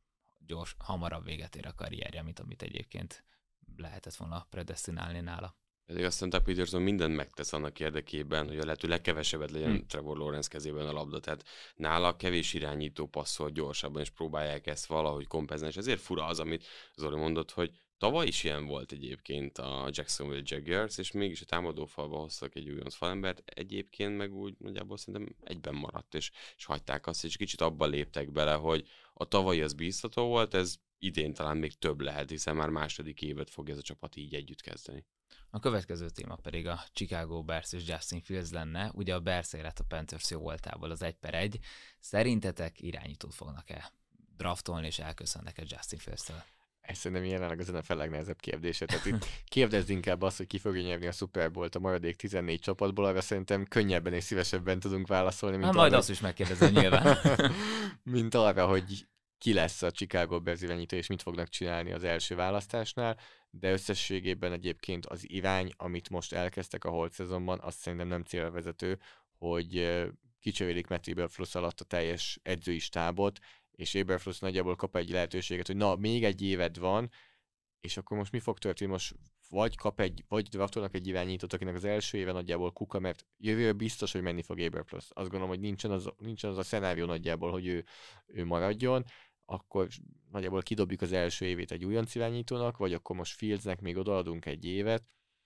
hamarabb véget ér a karrierje, mint amit egyébként lehetett volna predestinálni nála. Pedig aztán Doug Peterson mindent megtesz annak érdekében, hogy a lehető legkevesebbet legyen Trevor Lawrence kezében a labda. Tehát nála kevés irányító passzol gyorsabban, és próbálják ezt valahogy kompenzálni. És ezért fura az, amit Zoli mondott, hogy tavaly is ilyen volt egyébként a Jacksonville Jaguars, és mégis a támadófalba hoztak egy újonc falembert, egyébként meg úgy nagyjából szerintem egyben maradt, és hagyták azt, és kicsit abban léptek bele, hogy a tavalyi az bíztató volt, ez idén talán még több lehet, hiszen már második évet fog ez a csapat így együtt kezdeni. A következő téma pedig a Chicago Bears és Justin Fields lenne. Ugye a Bears élet a Panthers jó voltából az 1-1. Szerintetek irányítót fognak-e draftolni, és elköszönnek-e Justin Fields-től? Ez szerintem jelenleg az NFL legnehezebb kérdése. Tehát itt kérdezd inkább azt, hogy ki fogja nyerni a Super Bowl-t a maradék 14 csapatból, arra szerintem könnyebben és szívesebben tudunk válaszolni, mint majd azt is megkérdezem nyilván. mint arra, hogy ki lesz a Chicago Bears irányító, és mit fognak csinálni az első választásnál, de összességében egyébként az irány, amit most elkezdtek a holt szezonban, azt szerintem nem célvezető, hogy kicserélik Matt Eberflus alatt a teljes edzői stábot, és Eberflus nagyjából kap egy lehetőséget, hogy na, még egy éved van, és akkor most mi fog történni? Most vagy draftolnak egy irányítót, akinek az első éve nagyjából kuka, mert jövőre biztos, hogy menni fog Eberflus. Azt gondolom, hogy nincsen az a szenárió nagyjából, hogy ő maradjon, akkor nagyjából kidobjuk az első évét egy újonc irányítónak, vagy akkor most Fieldsnek még odaadunk egy évet.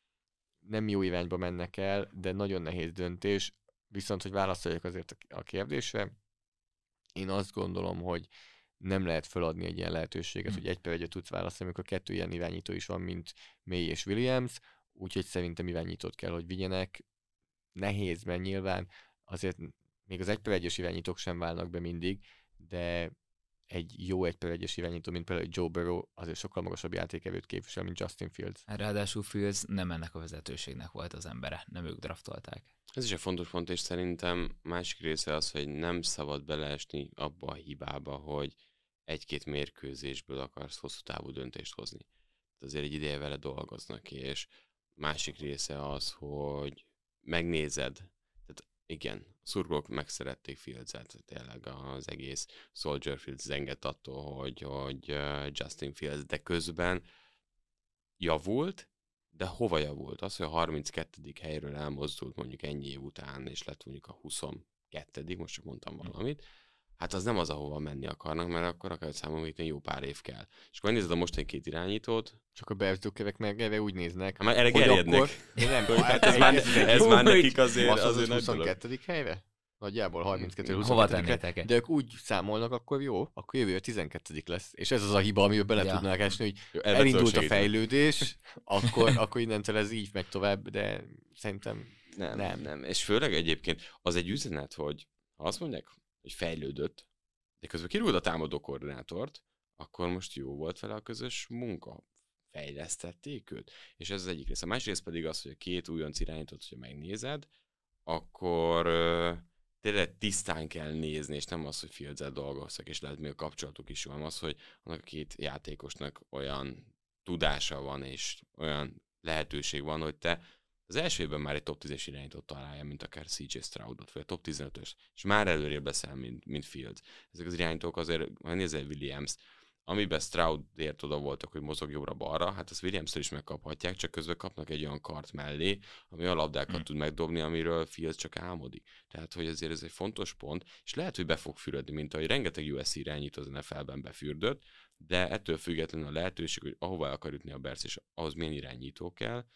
Nem jó irányba mennek el, de nagyon nehéz döntés. Viszont, hogy válaszoljak azért a kérdésre, én azt gondolom, hogy nem lehet feladni egy ilyen lehetőséget, hogy 1-1 tudsz választani, amikor 2 ilyen irányító is van, mint May és Williams, úgyhogy szerintem irányítót kell, hogy vigyenek. Nehéz, mert nyilván azért még az 1-1-es irányítók sem válnak be mindig, de egy jó 1-1-es irányító, mint például Joe Burrow, azért sokkal magasabb játékevőt képvisel, mint Justin Fields. Ráadásul Fields nem ennek a vezetőségnek volt az embere, nem ők draftolták. Ez is egy fontos pont, és szerintem másik része az, hogy nem szabad beleesni abba a hibába, hogy 1-2 mérkőzésből akarsz hosszú távú döntést hozni. Azért egy ideje vele dolgoznak, és másik része az, hogy megnézed, tehát igen, a szurkolók megszerették Fields-et, tényleg az egész Soldier Field zengett attól, hogy Justin Fields, de közben javult, de hova javult? Az, hogy a 32. helyről elmozdult mondjuk ennyi év után, és lett mondjuk a 22. most csak mondtam valamit, hát az nem az, ahova menni akarnak, mert akkor akár számomra itt jó pár év kell. És akkor nézed a mostani 2 irányítót. Csak a Bears-dökkevek meg erre úgy néznek, hát erre gerjednek. Akkor... Nem, hát ez már nekik azért nagy 22. helyre? Nagyjából 32. Hova tennétek-e? De ők úgy számolnak, akkor jó, akkor jövő 12. lesz. És ez az a hiba, amiben bele tudnák esni, hogy elindult a fejlődés, akkor innentől ez így megy tovább, de szerintem nem. És főleg egyébként az egy üzenet, hogy ha azt mondják, hogy fejlődött, de közben kirúgod a támadó koordinátort, akkor most jó volt vele a közös munka. Fejlesztették őt. És ez az egyik rész. A másik rész pedig az, hogy a 2 újonc irányítót, hogyha megnézed, akkor tényleg tisztán kell nézni, és nem az, hogy Fields-el dolgoztak, és lehet még a kapcsolatuk is van, az, hogy annak a 2 játékosnak olyan tudása van, és olyan lehetőség van, hogy te az első évben már egy top 10-es irányítót találja, mint akár CJ Stroudot, vagy a top 15-ös, és már előrébb leszel, mint Fields. Ezek az irányítók azért, ha nézel Williams, amiben Stroudért oda voltak, hogy mozog jobbra-balra, hát azt Williams-től is megkaphatják, csak közben kapnak egy olyan kart mellé, ami a labdákat tud megdobni, amiről Fields csak álmodik. Tehát, hogy azért ez egy fontos pont, és lehet, hogy be fog fürödni, mint ahogy rengeteg USC irányító az NFL-ben befürdött, de ettől függetlenül a lehetőség, hogy ahova akar jutni a Bears, és ahhoz milyen irányító kell,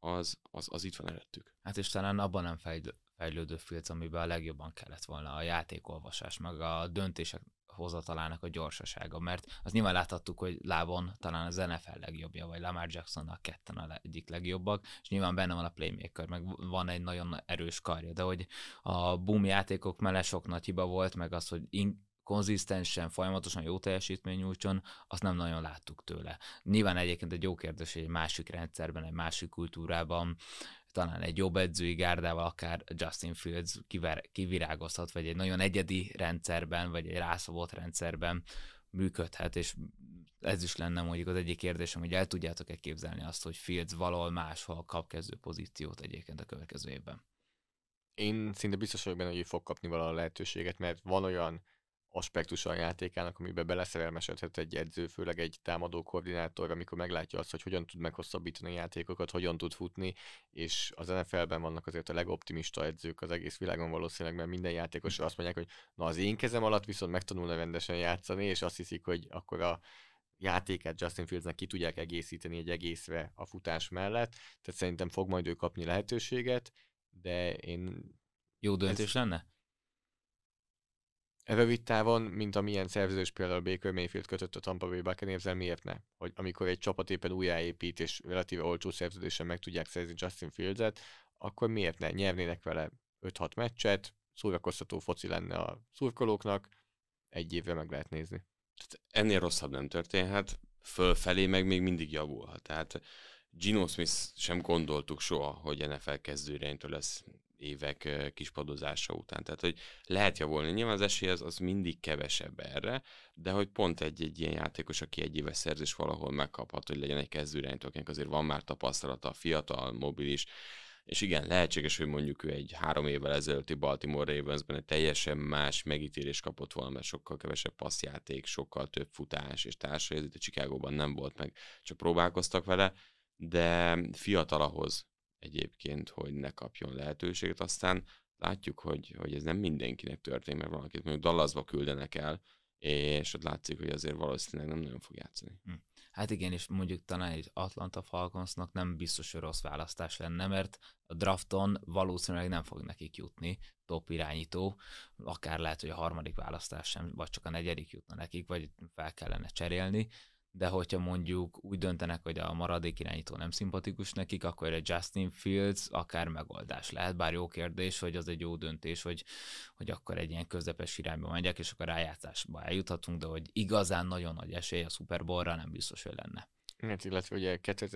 az itt van előttük. Hát és talán abban nem fejlődő Fields, amiben a legjobban kellett volna a játékolvasás, meg a döntések hozatalának a gyorsasága, mert azt nyilván láthattuk, hogy lábon talán az NFL legjobbja, vagy Lamar Jacksonnal ketten a egyik legjobbak, és nyilván benne van a playmaker, meg van egy nagyon erős karja, de hogy a boom játékok mellett sok nagy hiba volt, meg az, hogy konzisztensen, folyamatosan jó teljesítmény nyújtson, azt nem nagyon láttuk tőle. Nyilván egyébként egy jó kérdés, hogy egy másik rendszerben, egy másik kultúrában, talán egy jobb edzői gárdával akár Justin Fields kivirágozhat, vagy egy nagyon egyedi rendszerben, vagy egy rászabott rendszerben működhet, és ez is lenne mondjuk az egyik kérdésem, hogy el tudjátok-e képzelni azt, hogy Fields valahol máshol kap kezdő pozíciót egyébként a következő évben? Én szinte biztos vagyok benne, hogy fog kapni valahol lehetőséget, mert van olyan aspektusa a játékának, amiben beleszerelmesedhet egy edző, főleg egy támadó koordinátor, amikor meglátja azt, hogy hogyan tud meghosszabbítani játékokat, hogyan tud futni, és az NFL-ben vannak azért a legoptimista edzők az egész világon valószínűleg, mert minden játékosra azt mondják, hogy na az én kezem alatt viszont megtanulna rendesen játszani, és azt hiszik, hogy akkor a játékát Justin Fieldsnek ki tudják egészíteni egy egészre a futás mellett, tehát szerintem fog majd ő kapni lehetőséget, de én... Jó döntés lenne? Rövid távon, mint amilyen szerződés például Baker Mayfield kötött a Tampa Bay Buccaneers-el, miért ne? Hogy amikor egy csapat éppen újjáépít, és relatíve olcsó szerződésen meg tudják szerzni Justin Fields-et, akkor miért ne? Nyernének vele 5-6 meccset, szórakoztató foci lenne a szurkolóknak, egy évre meg lehet nézni. Ennél rosszabb nem történhet, fölfelé meg még mindig javulhat. Tehát Geno Smith sem gondoltuk soha, hogy NFL kezdőiránytól lesz évek kispadozása után. Tehát, hogy lehet javulni. Nyilván az esély az mindig kevesebb erre, de hogy pont egy ilyen játékos, aki egy éves szerzés valahol megkaphat, hogy legyen egy kezdőiránytól, akinek azért van már tapasztalata, fiatal, mobilis, és igen, lehetséges, hogy mondjuk ő egy 3 évvel ezelőtti Baltimore Ravensben egy teljesen más megítélés kapott volna, mert sokkal kevesebb passzjáték, sokkal több futás és társai, ez itt a Chicagóban nem volt meg, csak próbálkoztak vele, de fiatal ahhoz egyébként, hogy ne kapjon lehetőséget, aztán látjuk, hogy ez nem mindenkinek történik, mert valakit mondjuk Dallasba küldenek el, és ott látszik, hogy azért valószínűleg nem nagyon fog játszani. Hát igen, és mondjuk talán egy Atlanta Falconsnak nem biztos, hogy rossz választás lenne, mert a drafton valószínűleg nem fog nekik jutni top irányító, akár lehet, hogy a 3. választás sem, vagy csak a 4. jutna nekik, vagy fel kellene cserélni, de hogyha mondjuk úgy döntenek, hogy a maradék irányító nem szimpatikus nekik, akkor egy Justin Fields akár megoldás lehet, bár jó kérdés, hogy az egy jó döntés, hogy akkor egy ilyen közepes irányba megyek, és akkor rájátszásba eljuthatunk, de hogy igazán nagyon nagy esély a Super Bowl-ra nem biztos, hogy lenne. Hát, illetve ugye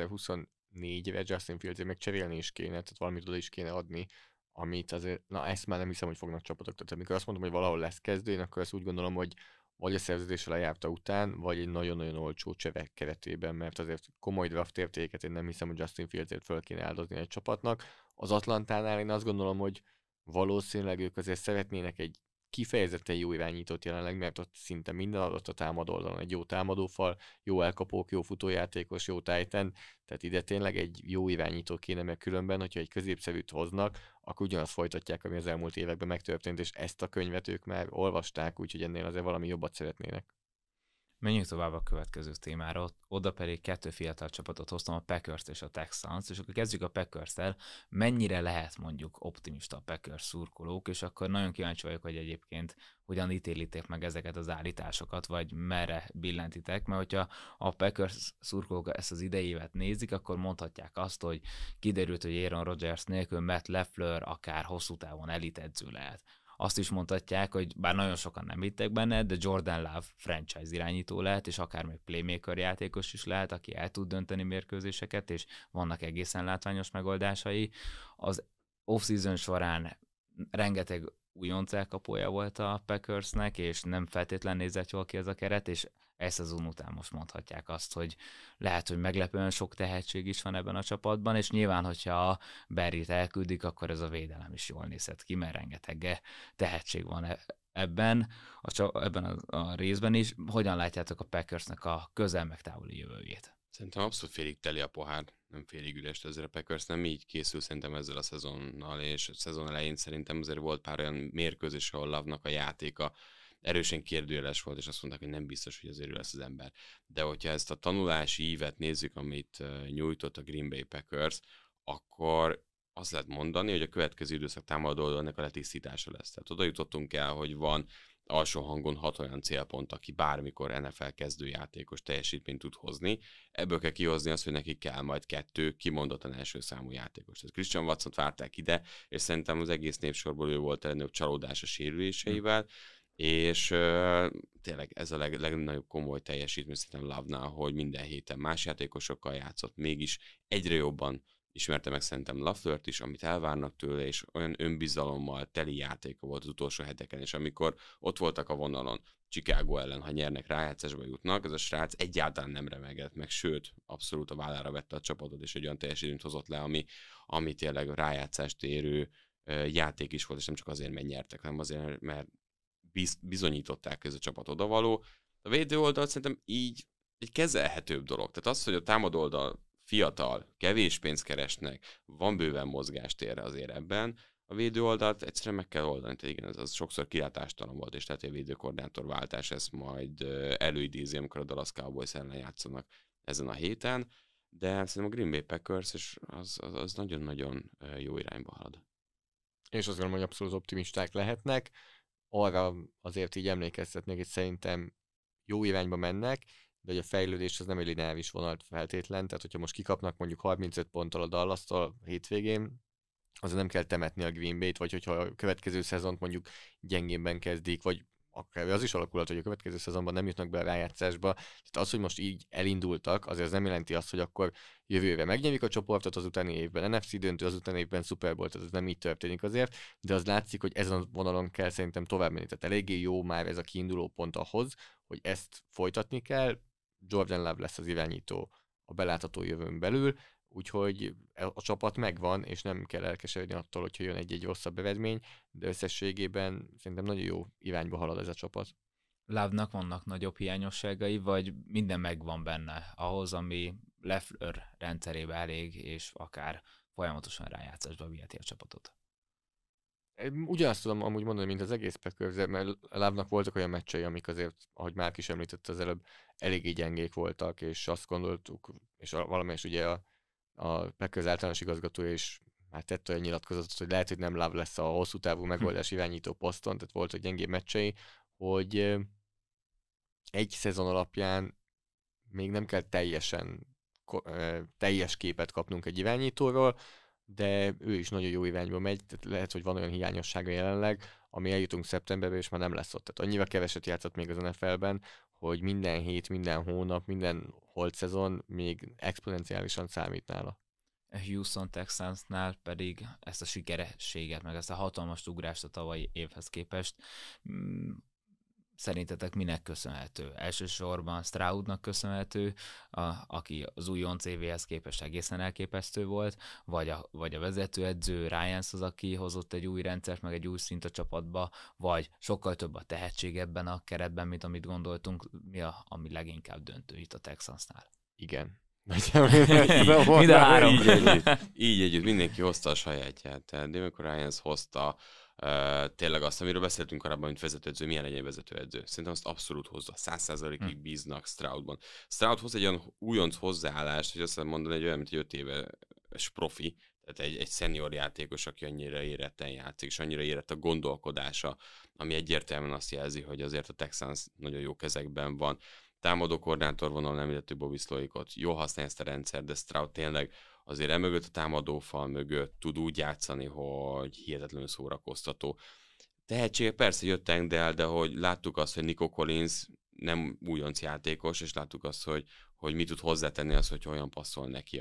2024-re Justin Fields-ért meg cserélni is kéne, tehát valamit oda is kéne adni, amit azért, na ezt már nem hiszem, hogy fognak csapatok. Tehát amikor azt mondom, hogy valahol lesz kezdő, én akkor azt úgy gondolom, hogy vagy a szerződésre lejárta után, vagy egy nagyon-nagyon olcsó csevek keretében, mert azért komoly draft értéket én nem hiszem, hogy Justin Fieldsért föl kéne áldozni egy csapatnak. Az Atlantánál én azt gondolom, hogy valószínűleg ők azért szeretnének egy kifejezetten jó irányítót jelenleg, mert ott szinte minden adott a támadó oldalon. Egy jó támadófal, jó elkapók, jó futójátékos, jó tight end, tehát ide tényleg egy jó irányító kéne, mert különben, hogyha egy középszerűt hoznak, akkor ugyanazt folytatják, ami az elmúlt években megtörtént, és ezt a könyvet ők már olvasták, úgyhogy ennél azért valami jobbat szeretnének. Menjünk tovább a következő témára, oda pedig 2 fiatal csapatot hoztam, a Packers és a Texans, és akkor kezdjük a Packers-tel, mennyire lehet mondjuk optimista a Packers szurkolók, és akkor nagyon kíváncsi vagyok, hogy egyébként hogyan ítélitek meg ezeket az állításokat, vagy merre billentitek, mert hogyha a Packers szurkolók ezt az idei évet nézik, akkor mondhatják azt, hogy kiderült, hogy Aaron Rodgers nélkül Matt LaFleur akár hosszú távon elitedző lehet. Azt is mondhatják, hogy bár nagyon sokan nem hittek benne, de Jordan Love franchise irányító lehet, és akár még playmaker játékos is lehet, aki el tud dönteni mérkőzéseket, és vannak egészen látványos megoldásai. Az off-season során rengeteg újonc elkapója volt a Packersnek, és nem feltétlen nézett jól ki ez a keret, és ezt szezon után most mondhatják azt, hogy lehet, hogy meglepően sok tehetség is van ebben a csapatban, és nyilván, hogyha a Berryt elküldik, akkor ez a védelem is jól nézhet ki, mert rengeteg tehetség van ebben a részben is. Hogyan látjátok a Packersnek a közel meg távoli jövőjét? Szerintem abszolút félig teli a pohár, nem félig üres, ezért a Packers nem így készül szerintem ezzel a szezonnal, és a szezon elején szerintem azért volt pár olyan mérkőzés, ahol Love-nak a játéka erősen kérdőjeles volt, és azt mondták, hogy nem biztos, hogy azért ő lesz az ember. De hogyha ezt a tanulási ívet nézzük, amit nyújtott a Green Bay Packers, akkor azt lehet mondani, hogy a következő időszak támadó oldalnak a letisztítása lesz. Tehát oda jutottunk el, hogy van alsó hangon 6 olyan célpont, aki bármikor NFL kezdőjátékos teljesítményt tud hozni. Ebből kell kihozni azt, hogy neki kell majd 2 kimondottan első számú játékos. Tehát Christian Watsont várták ide, és szerintem az egész népsorból ő volt a legnagyobb csalódás a sérüléseivel, és tényleg ez a legnagyobb komoly teljesítmény szerintem Love-nál, hogy minden héten más játékosokkal játszott, mégis egyre jobban ismerte meg szerintem LaFleurt is, amit elvárnak tőle, és olyan önbizalommal teli játéka volt az utolsó heteken, és amikor ott voltak a vonalon, Chicago ellen, ha nyernek, rájátszásba jutnak, ez a srác egyáltalán nem remegett meg, sőt, abszolút a vállára vette a csapatot, és egy olyan teljesítményt hozott le, ami tényleg rájátszást érő játék is volt, és nem csak azért, mert nyertek, hanem azért, mert bizonyították, ez a csapat odavaló. A védő oldal szerintem így egy kezelhetőbb dolog. Tehát az, hogy a támadó oldal fiatal, kevés pénzt keresnek, van bőven mozgástér azért ebben, a védő oldalt egyszerűen meg kell oldani. Tehát igen, ez sokszor kilátástalan volt, és tehát a védőkoordinátor váltás ezt majd előidézi, amikor a Dallas Cowboys ellen játszanak ezen a héten, de szerintem a Green Bay Packers és az nagyon-nagyon jó irányba halad. És azt gondolom, hogy abszolút optimisták lehetnek. Arra azért így emlékeztetnék, hogy szerintem jó irányba mennek, de hogy a fejlődés az nem egy lineáris vonal feltétlen, tehát hogyha most kikapnak mondjuk 35 ponttal a Dallastól hétvégén, azért nem kell temetni a Green Bay-t, vagy hogyha a következő szezont mondjuk gyengénben kezdik, vagy akár az is alakulhat, hogy a következő szezonban nem jutnak be a rájátszásba. Tehát az, hogy most így elindultak, azért az nem jelenti azt, hogy akkor jövőre megnyerik a csoportot, az utáni évben NFC döntő, az utáni évben Super Bowl, tehát ez nem így történik azért, de az látszik, hogy ezen a vonalon kell szerintem tovább menni. Tehát eléggé jó már ez a kiinduló pont ahhoz, hogy ezt folytatni kell. Jordan Love lesz az irányító a belátható jövőn belül, úgyhogy a csapat megvan, és nem kell elkeseredni attól, hogyha jön egy rosszabb eredmény, de összességében szerintem nagyon jó irányba halad ez a csapat. Love-nak vannak nagyobb hiányosságai, vagy minden megvan benne ahhoz, ami Lafleur rendszerébe elég, és akár folyamatosan rájátszásba viheti a csapatot? Ugyanazt tudom amúgy mondani, mint az egész Packers, mert Love-nak voltak olyan meccsei, amik azért, ahogy Márk is említette az előbb, eléggé gyengék voltak, és azt gondoltuk, és valamelyes ugye a Packers általános igazgatója is már tett olyan nyilatkozatot, hogy lehet, hogy nem Love lesz a hosszú távú megoldás irányító poszton, tehát voltak gyengébb meccsei, hogy egy szezon alapján még nem kell teljes képet kapnunk egy irányítóról, de ő is nagyon jó irányba megy, tehát lehet, hogy van olyan hiányossága jelenleg, ami eljutunk szeptemberbe, és már nem lesz ott. Tehát annyira keveset játszott még az NFL-ben, hogy minden hét, minden hónap, minden holt szezon még exponenciálisan számít nála. A Houston Texansnál pedig ezt a sikerességet, meg ezt a hatalmas ugrást a tavalyi évhez képest szerintetek minek köszönhető? Elsősorban Stroudnak köszönhető, aki az újonc évéhez képest egészen elképesztő volt, vagy a vezetőedző Ryans az, aki hozott egy új rendszert, meg egy új szint a csapatba, vagy sokkal több a tehetség ebben a keretben, mint amit gondoltunk, ami leginkább döntő itt a Texansnál? Igen. Mind a három. Így együtt mindenki hozta a sajátját. Tehát D'Amico Ryans hozta tényleg azt, amiről beszéltünk korábban, mint vezetőedző, milyen legyen vezetőedző. Szerintem azt abszolút hozza. 100%-ig bíznak Stroudban. Stroud hoz egy olyan újonc hozzáállást, hogy azt mondani, egy olyan, mint egy 5 éves profi, tehát egy szenior játékos, aki annyira éretten játszik, és annyira érett a gondolkodása, ami egyértelműen azt jelzi, hogy azért a Texans nagyon jó kezekben van. Támadó koordinátor vonal nem illető Bobby Slovikot, jól használja ezt a rendszer, de Stroud tényleg azért emögött a támadófal mögött tud úgy játszani, hogy hihetetlenül szórakoztató. Tehetségek persze jöttek, de hogy láttuk azt, hogy Nico Collins nem újonc játékos, és láttuk azt, hogy mit tud hozzátenni az, hogy olyan passzol neki,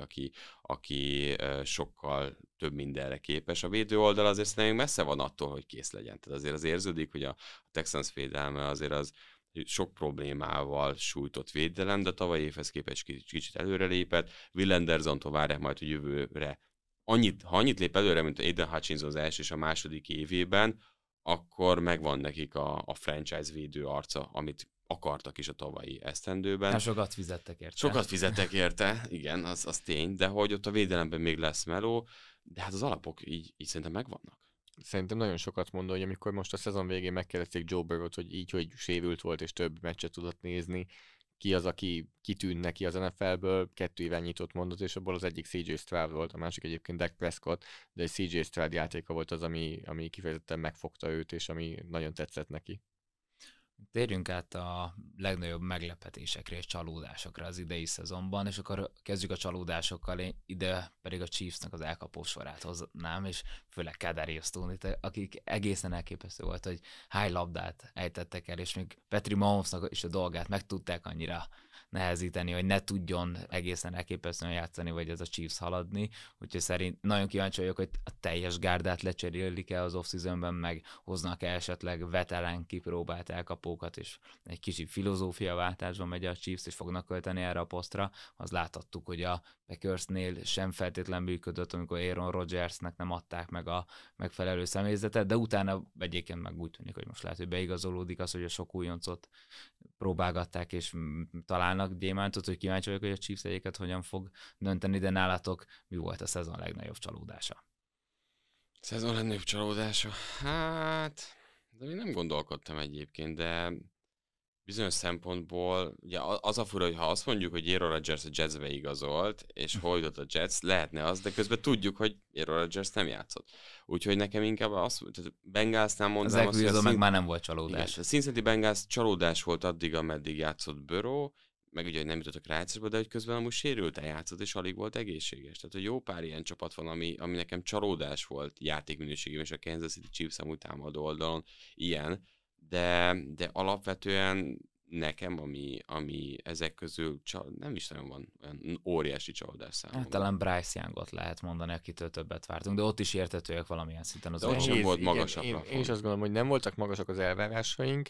aki sokkal több mindenre képes. A védő oldal azért szerintem messze van attól, hogy kész legyen. Tehát azért az érződik, hogy a Texans védelme azért az sok problémával sújtott védelem, de a tavalyi évhez képest kicsit előrelépett. Will Anderson-tól várják majd, hogy jövőre ha annyit lép előre, mint Aiden Hutchinson az első és a második évében, akkor megvan nekik a franchise védő arca, amit akartak is a tavalyi esztendőben. Hát sokat fizettek érte. Sokat fizettek érte, igen, az tény, de hogy ott a védelemben még lesz meló, de hát az alapok így szerintem megvannak. Szerintem nagyon sokat mond, hogy amikor most a szezon végén megkérdezték Joe Burrow-t, hogy így, hogy sérült volt és több meccset tudott nézni, ki az, aki kitűnt neki az NFL-ből, 2 irányítót mondott, és abból az egyik CJ Stroud volt, a másik egyébként Dak Prescott, de egy CJ Stroud játéka volt az, ami kifejezetten megfogta őt, és ami nagyon tetszett neki. Térjünk át a legnagyobb meglepetésekre és csalódásokra az idei szezonban, és akkor kezdjük a csalódásokkal, én ide pedig a Chiefsnek az elkapó sorát hoznám, és főleg Kadarius Toney-t, akik egészen elképesztő volt, hogy hány labdát ejtettek el, és még Patrick Mahomesnak is a dolgát meg tudták annyira nehezíteni, hogy ne tudjon egészen elképesztően játszani, vagy ez a Chiefs haladni. Úgyhogy szerint nagyon kíváncsi vagyok, hogy a teljes gárdát lecserélik-e az off-seasonben, meg hoznak-e esetleg veterán kipróbált elkapó elkapókat, és egy kicsit filozófiaváltásban megy a Chiefs, és fognak költeni erre a posztra, az láthattuk, hogy a Packersnél sem feltétlen működött, amikor Aaron Rodgersnek nem adták meg a megfelelő személyzetet, de utána egyébként meg úgy tűnik, hogy most lehet, hogy beigazolódik az, hogy a sok újoncot próbálgatták, és találnak gyémántot, hogy kíváncsi vagyok, hogy a Chiefs egyiket hogyan fog dönteni, de nálatok mi volt a szezon legnagyobb csalódása? Szezon legnagyobb csalódása? Hát, de még nem gondolkodtam egyébként, de bizonyos szempontból, ugye az a fura, hogy ha azt mondjuk, hogy Aaron Rodgers a Jetsbe igazolt, és hol jutott a Jets, lehetne az, de közben tudjuk, hogy Aaron Rodgers nem játszott. Úgyhogy nekem inkább tehát Bengalsnál mondanám azt, hogy meg már nem volt csalódás. Igen, a Cincinnati Bengals csalódás volt addig, ameddig játszott Burrow, meg ugye, hogy nem jutottak rájátszásba, de hogy közben amúgy sérülten játszott, és alig volt egészséges. Tehát, hogy jó pár ilyen csapat van, ami nekem csalódás volt játékminőségében, és a Kansas City Chiefs amúgy támadó oldalon ilyen, de alapvetően nekem, ami ezek közül nem is nagyon van olyan óriási csalódás számomra. Hát, talán Bryce Youngot lehet mondani, akitől többet vártunk, de ott is értetőek valamilyen szinten. De ott sem volt magasabb. Én is azt gondolom, hogy nem voltak magasak az elvárásaink,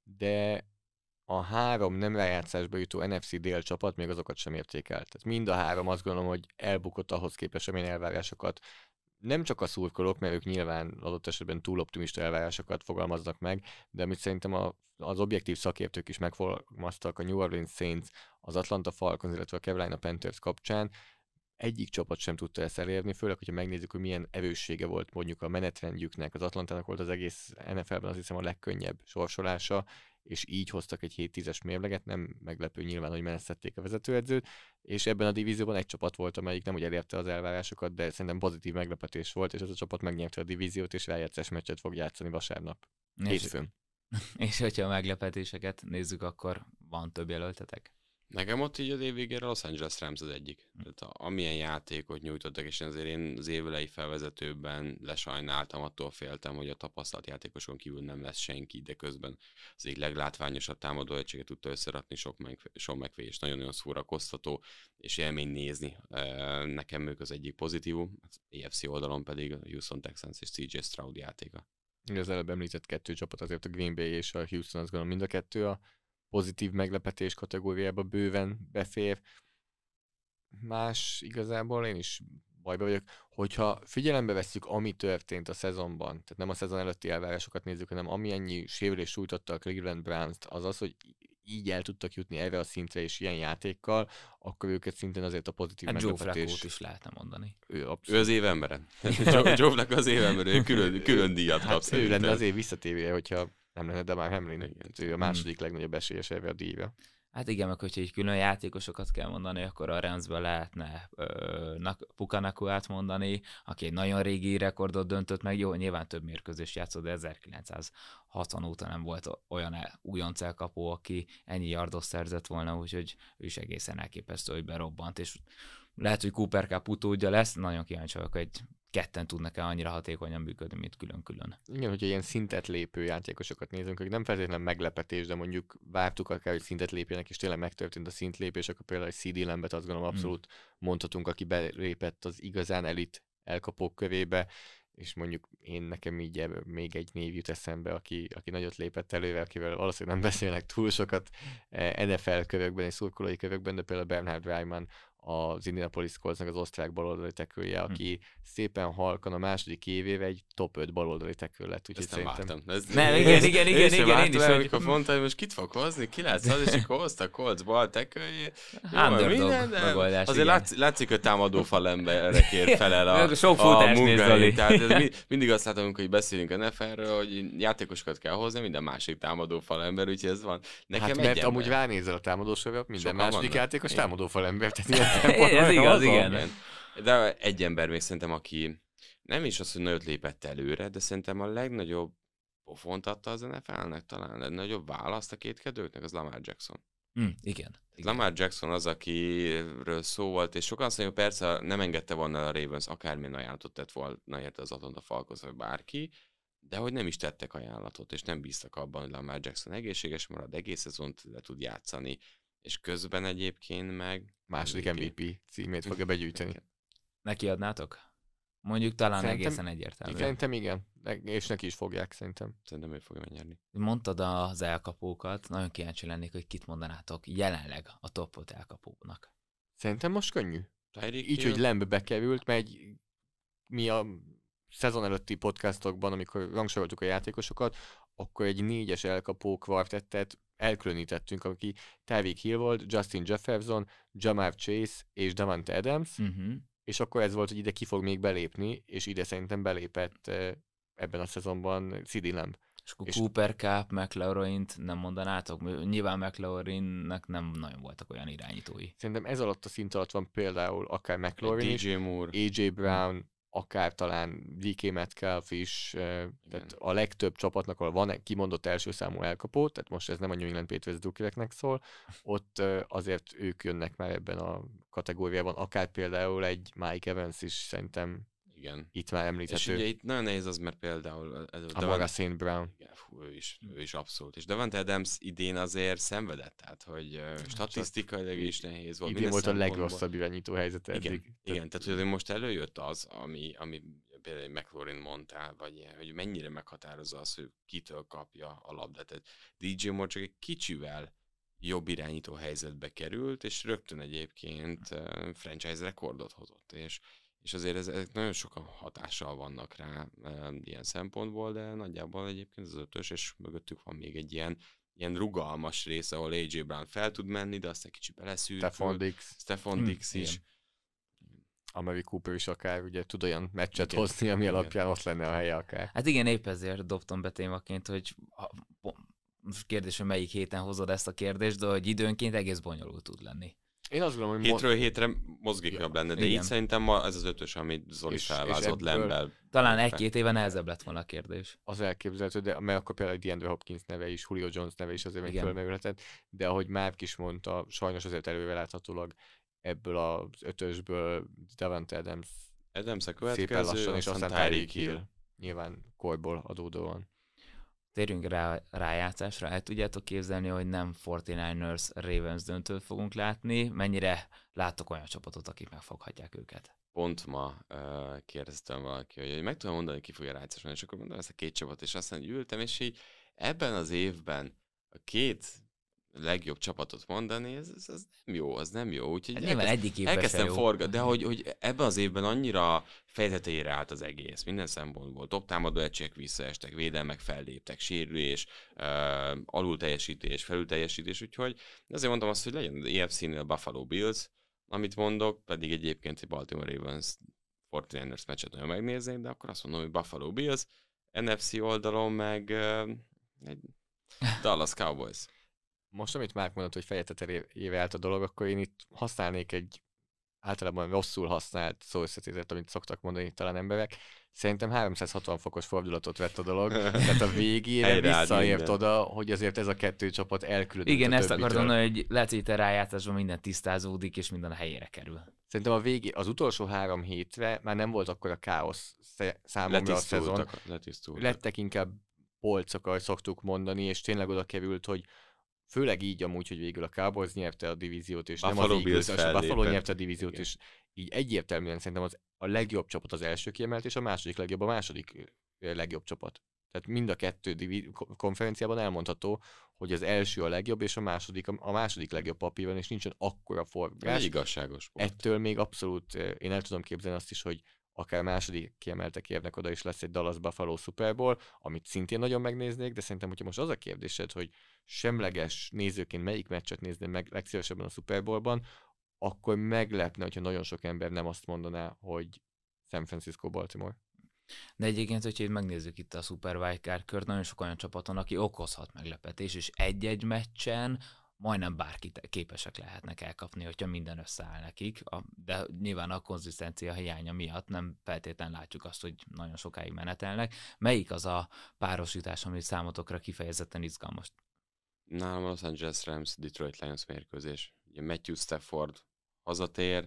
de a 3 nem rájátszásba jutó NFC dél csapat még azokat sem értékelt. Tehát mind a 3 azt gondolom, hogy elbukott ahhoz képest, amilyen elvárásokat. Nem csak a szurkolók, mert ők nyilván adott esetben túl optimista elvárásokat fogalmaznak meg, de amit szerintem az objektív szakértők is megfogalmaztak, a New Orleans Saints, az Atlanta Falcons, illetve a Carolina Panthers kapcsán, egyik csapat sem tudta ezt elérni, főleg, hogyha megnézzük, hogy milyen erőssége volt mondjuk a menetrendjüknek. Az Atlantának volt az egész NFL-ben azt hiszem a legkönnyebb sorsolása, és így hoztak egy 7-10-es mérleget, nem meglepő nyilván, hogy menesztették a vezetőedzőt, és ebben a divízióban egy csapat volt, amelyik nem úgy elérte az elvárásokat, de szerintem pozitív meglepetés volt, és ez a csapat megnyerte a divíziót, és rájátszás meccset fog játszani vasárnap. Hétfőn. És hogyha a meglepetéseket nézzük, akkor van több jelöltetek? Nekem ott így az év végére a Los Angeles Rams az egyik. Tehát amilyen játékot nyújtottak, és azért én az évelei felvezetőben lesajnáltam, attól féltem, hogy a tapasztalt játékoson kívül nem lesz senki, de közben az egyik leglátványosabb támadó egységet tudta összerakni Sean McVay, és nagyon-nagyon szórakoztató, és élmény nézni. Nekem ők az egyik pozitívum, az AFC oldalon pedig a Houston Texans és CJ Stroud játéka. Az előbb említett 2 csapat, azért a Green Bay és a Houston, azt gondolom mind a 2 a pozitív meglepetés kategóriába bőven befér. Más igazából én is bajba vagyok, hogyha figyelembe vesszük, ami történt a szezonban, tehát nem a szezon előtti elvárásokat nézzük, hanem ennyi sérülés sújtotta a Cleveland Browns-t, az, hogy így el tudtak jutni erre a szintre és ilyen játékkal, akkor őket szintén azért a pozitív meglepetés. Joe Flacco-t is lehetne mondani. Ő az évembere. Joe Flacco az évembere, ő külön díjat kap. Ő lenne az év visszatérője, hogyha nem lenne Damar Hamlin. Ő a második legnagyobb esélyes erre a díjra. Hát igen, meg hogyha így külön játékosokat kell mondani, akkor a Ramsből lehetne Puka Nacuát mondani, aki egy nagyon régi rekordot döntött meg. Jó, nyilván több mérkőzést játszott, de 1960 óta nem volt olyan újonc elkapó, aki ennyi yardot szerzett volna, úgyhogy ő is egészen elképesztő, hogy berobbant, és lehet, hogy Cooper Cup utódja lesz, nagyon kíváncsi vagyok, hogy ketten tudnak-e annyira hatékonyan működni, mint külön-külön. Igen, hogyha ilyen szintet lépő játékosokat nézünk, hogy nem feltétlenül meglepetés, de mondjuk vártuk akár, hogy szintet lépjenek, és tényleg megtörtént a szintlépés, akkor például egy CD Lambet azt gondolom abszolút mondhatunk, aki belépett az igazán elit elkapók körébe, és mondjuk nekem így még egy név jut eszembe, aki nagyot lépett előre, akivel valószínűleg nem beszélnek túl sokat NFL körökben és szurkolói körökben, de például Bernhard Raimann, az Indianapolis Coltsnak az osztrák baloldali tekője, aki szépen halkan a második évével egy top 5 baloldali tekő lett. Úgyhogy ezt nem vártam. Nem, igen, én is. Amikor mondta, hogy most kit fog hozni, ki lesz az, és akkor hozta Colts bal tekőjét. Underdog megoldás. Azért látszik, hogy támadó falemberekért felel a munkáért. Tehát mindig azt látom, hogy beszélünk a NFL-ről, hogy játékosokat kell hozni, minden másik támadó falember, úgyhogy ez van. Nekem mert amúgy ránézel a támadósorra, minden második játékos támadó falember. Ez igaz, igen. De egy ember még szerintem, aki nem is az, hogy nagyot lépett előre, de szerintem a legnagyobb pofont adta az NFL-nek talán, a legnagyobb választ a kétkedőknek, az Lamar Jackson. Igen. Lamar Jackson az, akiről szó volt, és sokan azt mondják, persze nem engedte volna el a Ravens, akármilyen ajánlatot tett volna érte az Atlanta Falcons, vagy bárki, de hogy nem is tettek ajánlatot, és nem bíztak abban, hogy Lamar Jackson egészséges marad, egész szezont le tud játszani, és közben egyébként meg... Második MVP címét fogja begyűjteni. Neki adnátok? Mondjuk talán Szerintem- egészen egyértelmű. Szerintem igen, és neki is fogják szerintem. Szerintem ő fogja megnyerni. Mondtad az elkapókat, nagyon kíváncsi lennék, hogy kit mondanátok jelenleg a top 5 elkapónak. Szerintem most könnyű. Tyreek Így, Hill? hogy Lamb bekerült, mert mi a szezon előtti podcastokban, amikor rangsoroltuk a játékosokat, akkor egy 4-es elkapó kvartettet elkülönítettünk, aki Tyreek Hill volt, Justin Jefferson, Jamar Chase és Davante Adams, és akkor ez volt, hogy ide ki fog még belépni, és ide szerintem belépett ebben a szezonban CeeDee Lamb. És akkor És- Cooper Cup, McLaurint nem mondanátok? Nyilván McLaurinnek nem nagyon voltak olyan irányítói. Szerintem ez alatt a szint alatt van például akár McLaurin is, DJ Moore. AJ Brown, akár talán DK Metcalf is, tehát a legtöbb csapatnak, ahol van kimondott első számú elkapó, tehát most ez nem a New England Patriots Dukereknek szól, ott azért ők jönnek már ebben a kategóriában, akár például egy Mike Evans is szerintem Igen. itt már És említhető, ugye itt nagyon nehéz az, mert például Amara St. Brown. igen, fú, ő is abszolút. És Davante Adams idén azért szenvedett, tehát hogy statisztikailag is nehéz volt. Idén minden volt a szempontból. legrosszabb irányító helyzet eddig. Igen, tehát hogy most előjött az, ami például McLaurin mondtál, vagy ilyen, hogy mennyire meghatározza az, hogy kitől kapja a labdát. Tehát DJ Moore csak egy kicsivel jobb irányító helyzetbe került, és rögtön egyébként franchise rekordot hozott, és azért ezek nagyon sokan hatással vannak rá ilyen szempontból, de nagyjából egyébként az 5-ös, és mögöttük van még egy ilyen rugalmas része, ahol AJ Brown fel tud menni, de aztán kicsit beleszűrül. Stefon Diggs is. igen. Amari Cooper is akár ugye tud olyan meccset Igen, hozni, ami igen. alapján ott lenne a helye akár. Hát igen, épp ezért dobtam be témaként, hogy most kérdés, hogy melyik héten hozod ezt a kérdést, de hogy időnként egész bonyolult tud lenni. Én azt gondolom, hogy Hétről hétre mozgékonyabb lenne, de Igen. így szerintem ma ez az 5-ös, amit Zoli És felvázott ebből- Lambbel. Talán egy-két éve nehezebb lett volna a kérdés. az elképzelhető, de mert akkor például DeAndre Hopkins neve is, Julio Jones neve is azért még Igen. fölmerülhetett, de ahogy Márk is mondta, sajnos azért előreláthatólag ebből az 5-ösből Davante Adams Adams a szépen következő, lassan, és aztán Tyreek Tyreek Hill. Nyilván korból adódóan. Térjünk rá rájátszásra. El tudjátok képzelni, hogy nem 49ers Ravens döntőt fogunk látni? Mennyire láttok olyan csapatot, akik megfoghatják őket? Pont ma kérdeztem valaki, hogy meg tudom mondani, ki fogja rájátszás, és akkor mondom ezt a két csapat, és aztán ültem, és így ebben az évben a két legjobb csapatot mondani, ez nem jó. Úgyhogy Hát nyilván egyik évben se elkezdtem jó. forgatni, de hogy ebben az évben annyira fejtetejére állt az egész, minden szempontból. Top támadó egységek visszaestek, védelmek felléptek, sérülés, alulteljesítés, felülteljesítés, úgyhogy azért mondtam azt, hogy legyen az EFC-nél Buffalo Bills, amit mondok, pedig egyébként egy Baltimore Ravens 49ers meccset nagyon megnéznék, de akkor azt mondom, hogy Buffalo Bills, NFC oldalon meg egy Dallas Cowboys. Most, amit Márk mondott, hogy fejeteterébe állt a dolog, akkor én itt használnék egy általában rosszul használt szóösszetétet, amit szoktak mondani talán emberek. Szerintem 360 fokos fordulatot vett a dolog, tehát a végére Helyreállt visszaért minden. oda, hogy azért ez a kettő csapat elkülönült Igen, a ezt többitől. akartam mondani, hogy lehet, hogy itt a rájátszásban minden tisztázódik, és minden a helyére kerül. Szerintem a végé, az utolsó 3 hétre már nem volt akkor a káosz számomra a szezon. Letisztultak. Lettek inkább polcok, ahogy szoktuk mondani, és tényleg oda került, hogy főleg így amúgy, hogy végül a Cowboys nyerte a divíziót, és Buffalo nem az Bills Eagles, a Buffalo fellépett. nyerte a divíziót, Igen. és így egyértelműen szerintem a legjobb csapat az első kiemelt, és a második legjobb a második legjobb csapat. Tehát mind a kettő konferenciában elmondható, hogy az első a legjobb, és a második legjobb papíron, és nincsen akkora Ez forgás. egy igazságos sport. Ettől még abszolút én el tudom képzelni azt is, hogy akár második kiemeltek érnek oda, és lesz egy Dallas Buffalo Super Bowl, amit szintén nagyon megnéznék, de szerintem, hogyha most az a kérdésed, hogy semleges nézőként melyik meccset nézném meg legszívesebben a Super Bowlban, akkor meglepne, hogyha nagyon sok ember nem azt mondaná, hogy San Francisco-Baltimore. De egyébként, hogyha itt megnézzük itt a Super Wildcard kört, nagyon sok olyan csapaton, aki okozhat meglepetés, és egy-egy meccsen majdnem bárkit képesek lehetnek elkapni, hogyha minden összeáll nekik, de nyilván a konzisztencia hiánya miatt nem feltétlenül látjuk azt, hogy nagyon sokáig menetelnek. Melyik az a párosítás, ami számotokra kifejezetten izgalmas? Nálam a Los Angeles Rams Detroit Lions mérkőzés. Ugye Matthew Stafford hazatér,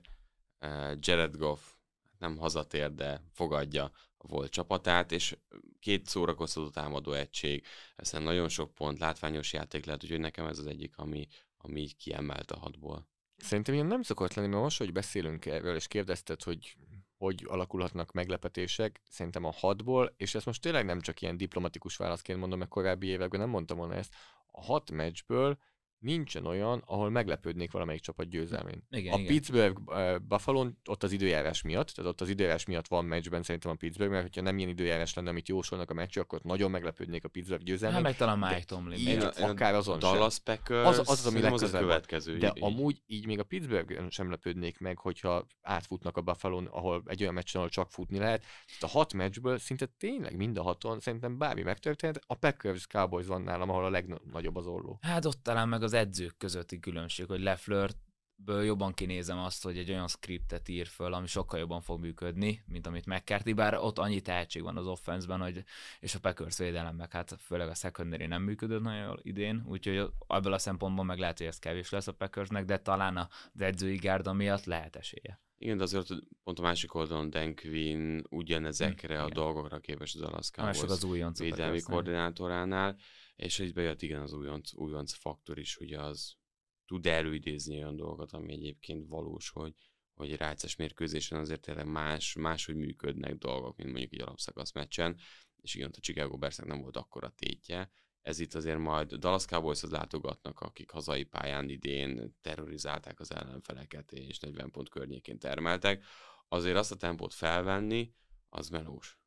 Jared Goff nem hazatér, de fogadja a volt csapatát, és két szórakoztató támadó egység, ezen nagyon sok pont, látványos játék lehet, úgyhogy nekem ez az egyik, ami így kiemelt a 6-ból. Szerintem ilyen nem szokott lenni, mert most, hogy beszélünk erről, és kérdezted, hogy hogy alakulhatnak meglepetések, szerintem a 6-ból, és ezt most tényleg nem csak ilyen diplomatikus válaszként mondom, mert korábbi években nem mondtam volna ezt, a 6 meccsből nincsen olyan, ahol meglepődnék valamelyik csapat győzelmén. Igen. Pittsburgh Buffalo ott az időjárás miatt, tehát ott az időjárás miatt van meccsben szerintem a Pittsburgh, mert hogyha nem ilyen időjárás lenne, amit jósolnak a meccsre, akkor nagyon meglepődnék a Pittsburgh győzelmén. Hát meg talán Mike Tomlin. Akár azon Dallas Packers, az ami legközelebb. Következő. De amúgy így még a Pittsburgh sem lepődnék meg, hogyha átfutnak a Buffalon, ahol egy olyan meccsen, ahol csak futni lehet. Tehát a 6 meccsből szinte tényleg mind a 6-on szerintem bármi megtörtént. A Packers Cowboys van nálam, ahol a legnagyobb az olló. Hát ott talán meg az edzők közötti különbség, hogy LeFleurből jobban kinézem azt, hogy egy olyan scriptet ír föl, ami sokkal jobban fog működni, mint amit McCarthy, bár ott annyi tehetség van az offenszben, hogy, és a Packers védelem meg hát főleg a secondary nem működött nagyon idén, úgyhogy ebből a szempontból meg lehet, hogy ez kevés lesz a Packersnek, de talán az edzői gárda miatt lehet esélye. Igen, de azért pont a másik oldalon Dan Quinn ugyanezekre a dolgokra képes az Dallas Cowboys védelmi koordinátoránál, és így bejött igen az újonc faktor is, hogy az tud előidézni olyan dolgokat, ami egyébként valós, hogy rájátszás mérkőzésen azért tényleg máshogy működnek dolgok, mint mondjuk egy alapszakasz meccsen, és igen, a Chicago Bearsnek nem volt akkora tétje. Ez itt azért majd a Dallas Cowboyshoz látogatnak, akik hazai pályán idén terrorizálták az ellenfeleket, és 40 pont környékén termeltek. Azért azt a tempót felvenni, az melós.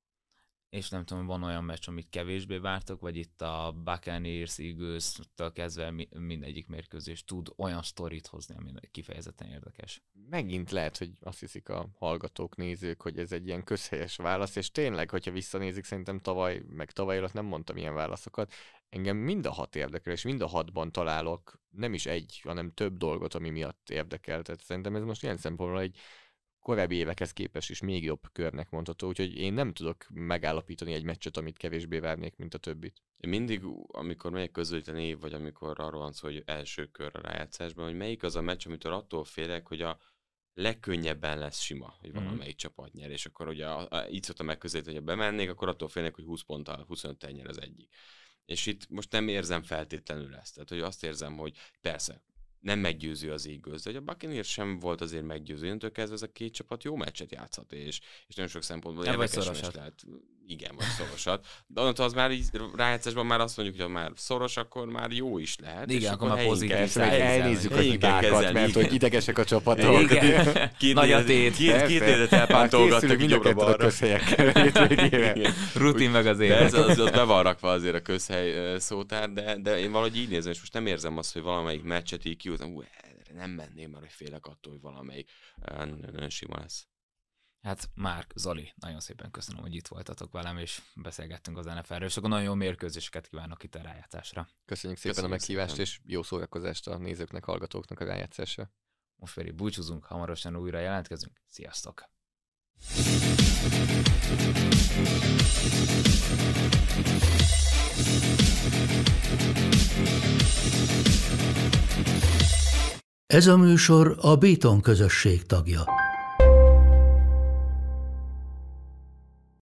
És nem tudom, van olyan meccs, amit kevésbé vártok, vagy itt a Buccaneers, Eagles-től kezdve mindegyik mérkőzés tud olyan sztorit hozni, ami kifejezetten érdekes. Megint lehet, hogy azt hiszik a hallgatók, nézők, hogy ez egy ilyen közhelyes válasz, és tényleg, hogyha visszanézik, szerintem tavaly előtt nem mondtam ilyen válaszokat. Engem mind a 6 érdekel, és mind a 6-ban találok nem is egy, hanem több dolgot, ami miatt érdekel. Tehát szerintem ez most ilyen szempontból egy korábbi évekhez képest is még jobb körnek mondható, úgyhogy én nem tudok megállapítani egy meccset, amit kevésbé várnék, mint a többit. Én mindig, amikor megyek közvetíteni év, vagy amikor arról van szó, hogy első kör a rájátszásban, hogy melyik az a meccs, amitől attól félek, hogy a legkönnyebben lesz sima, hogy valamelyik csapat nyer, és akkor ugye így szoktam megközelíteni, hogy ha bemennék, akkor attól félnek, hogy 20 ponttal, 25-tel nyer az egyik. És itt most nem érzem feltétlenül ezt, tehát hogy azt érzem, hogy persze, nem meggyőző az Eagles, de hogy a Buccaneers sem volt azért meggyőző. Innentől kezdve ez a két csapat jó meccset játszhat, és nagyon sok szempontból érdekes meccs lehet. Igen, vagy szorosat. De onnantól az már így rájátszásban már azt mondjuk, hogy ha már szoros, akkor már jó is lehet. Igen, akkor már pozitív. Elnézzük a hibákat, mert hogy idegesek a csapatok. Igen, nagy a tét. Két évet elpántolgattak így jobbra-balra. Rutin meg az élet. Ez be van rakva azért a közhely szótár, de én valahogy így nézem, és most nem érzem azt, hogy valamelyik meccset így kihúzom, nem menném, mert hogy félek attól, hogy valamelyik nagyon sima lesz. Hát Márk, Zoli, nagyon szépen köszönöm, hogy itt voltatok velem, és beszélgettünk az NFL-ről, és akkor nagyon jó mérkőzéseket kívánok itt a rájátszásra. Köszönjük szépen a meghívást, és jó szórakozást a nézőknek, hallgatóknak a rájátszásra. Most pedig búcsúzunk, hamarosan újra jelentkezünk. Sziasztok! Ez a műsor a Béton közösség tagja.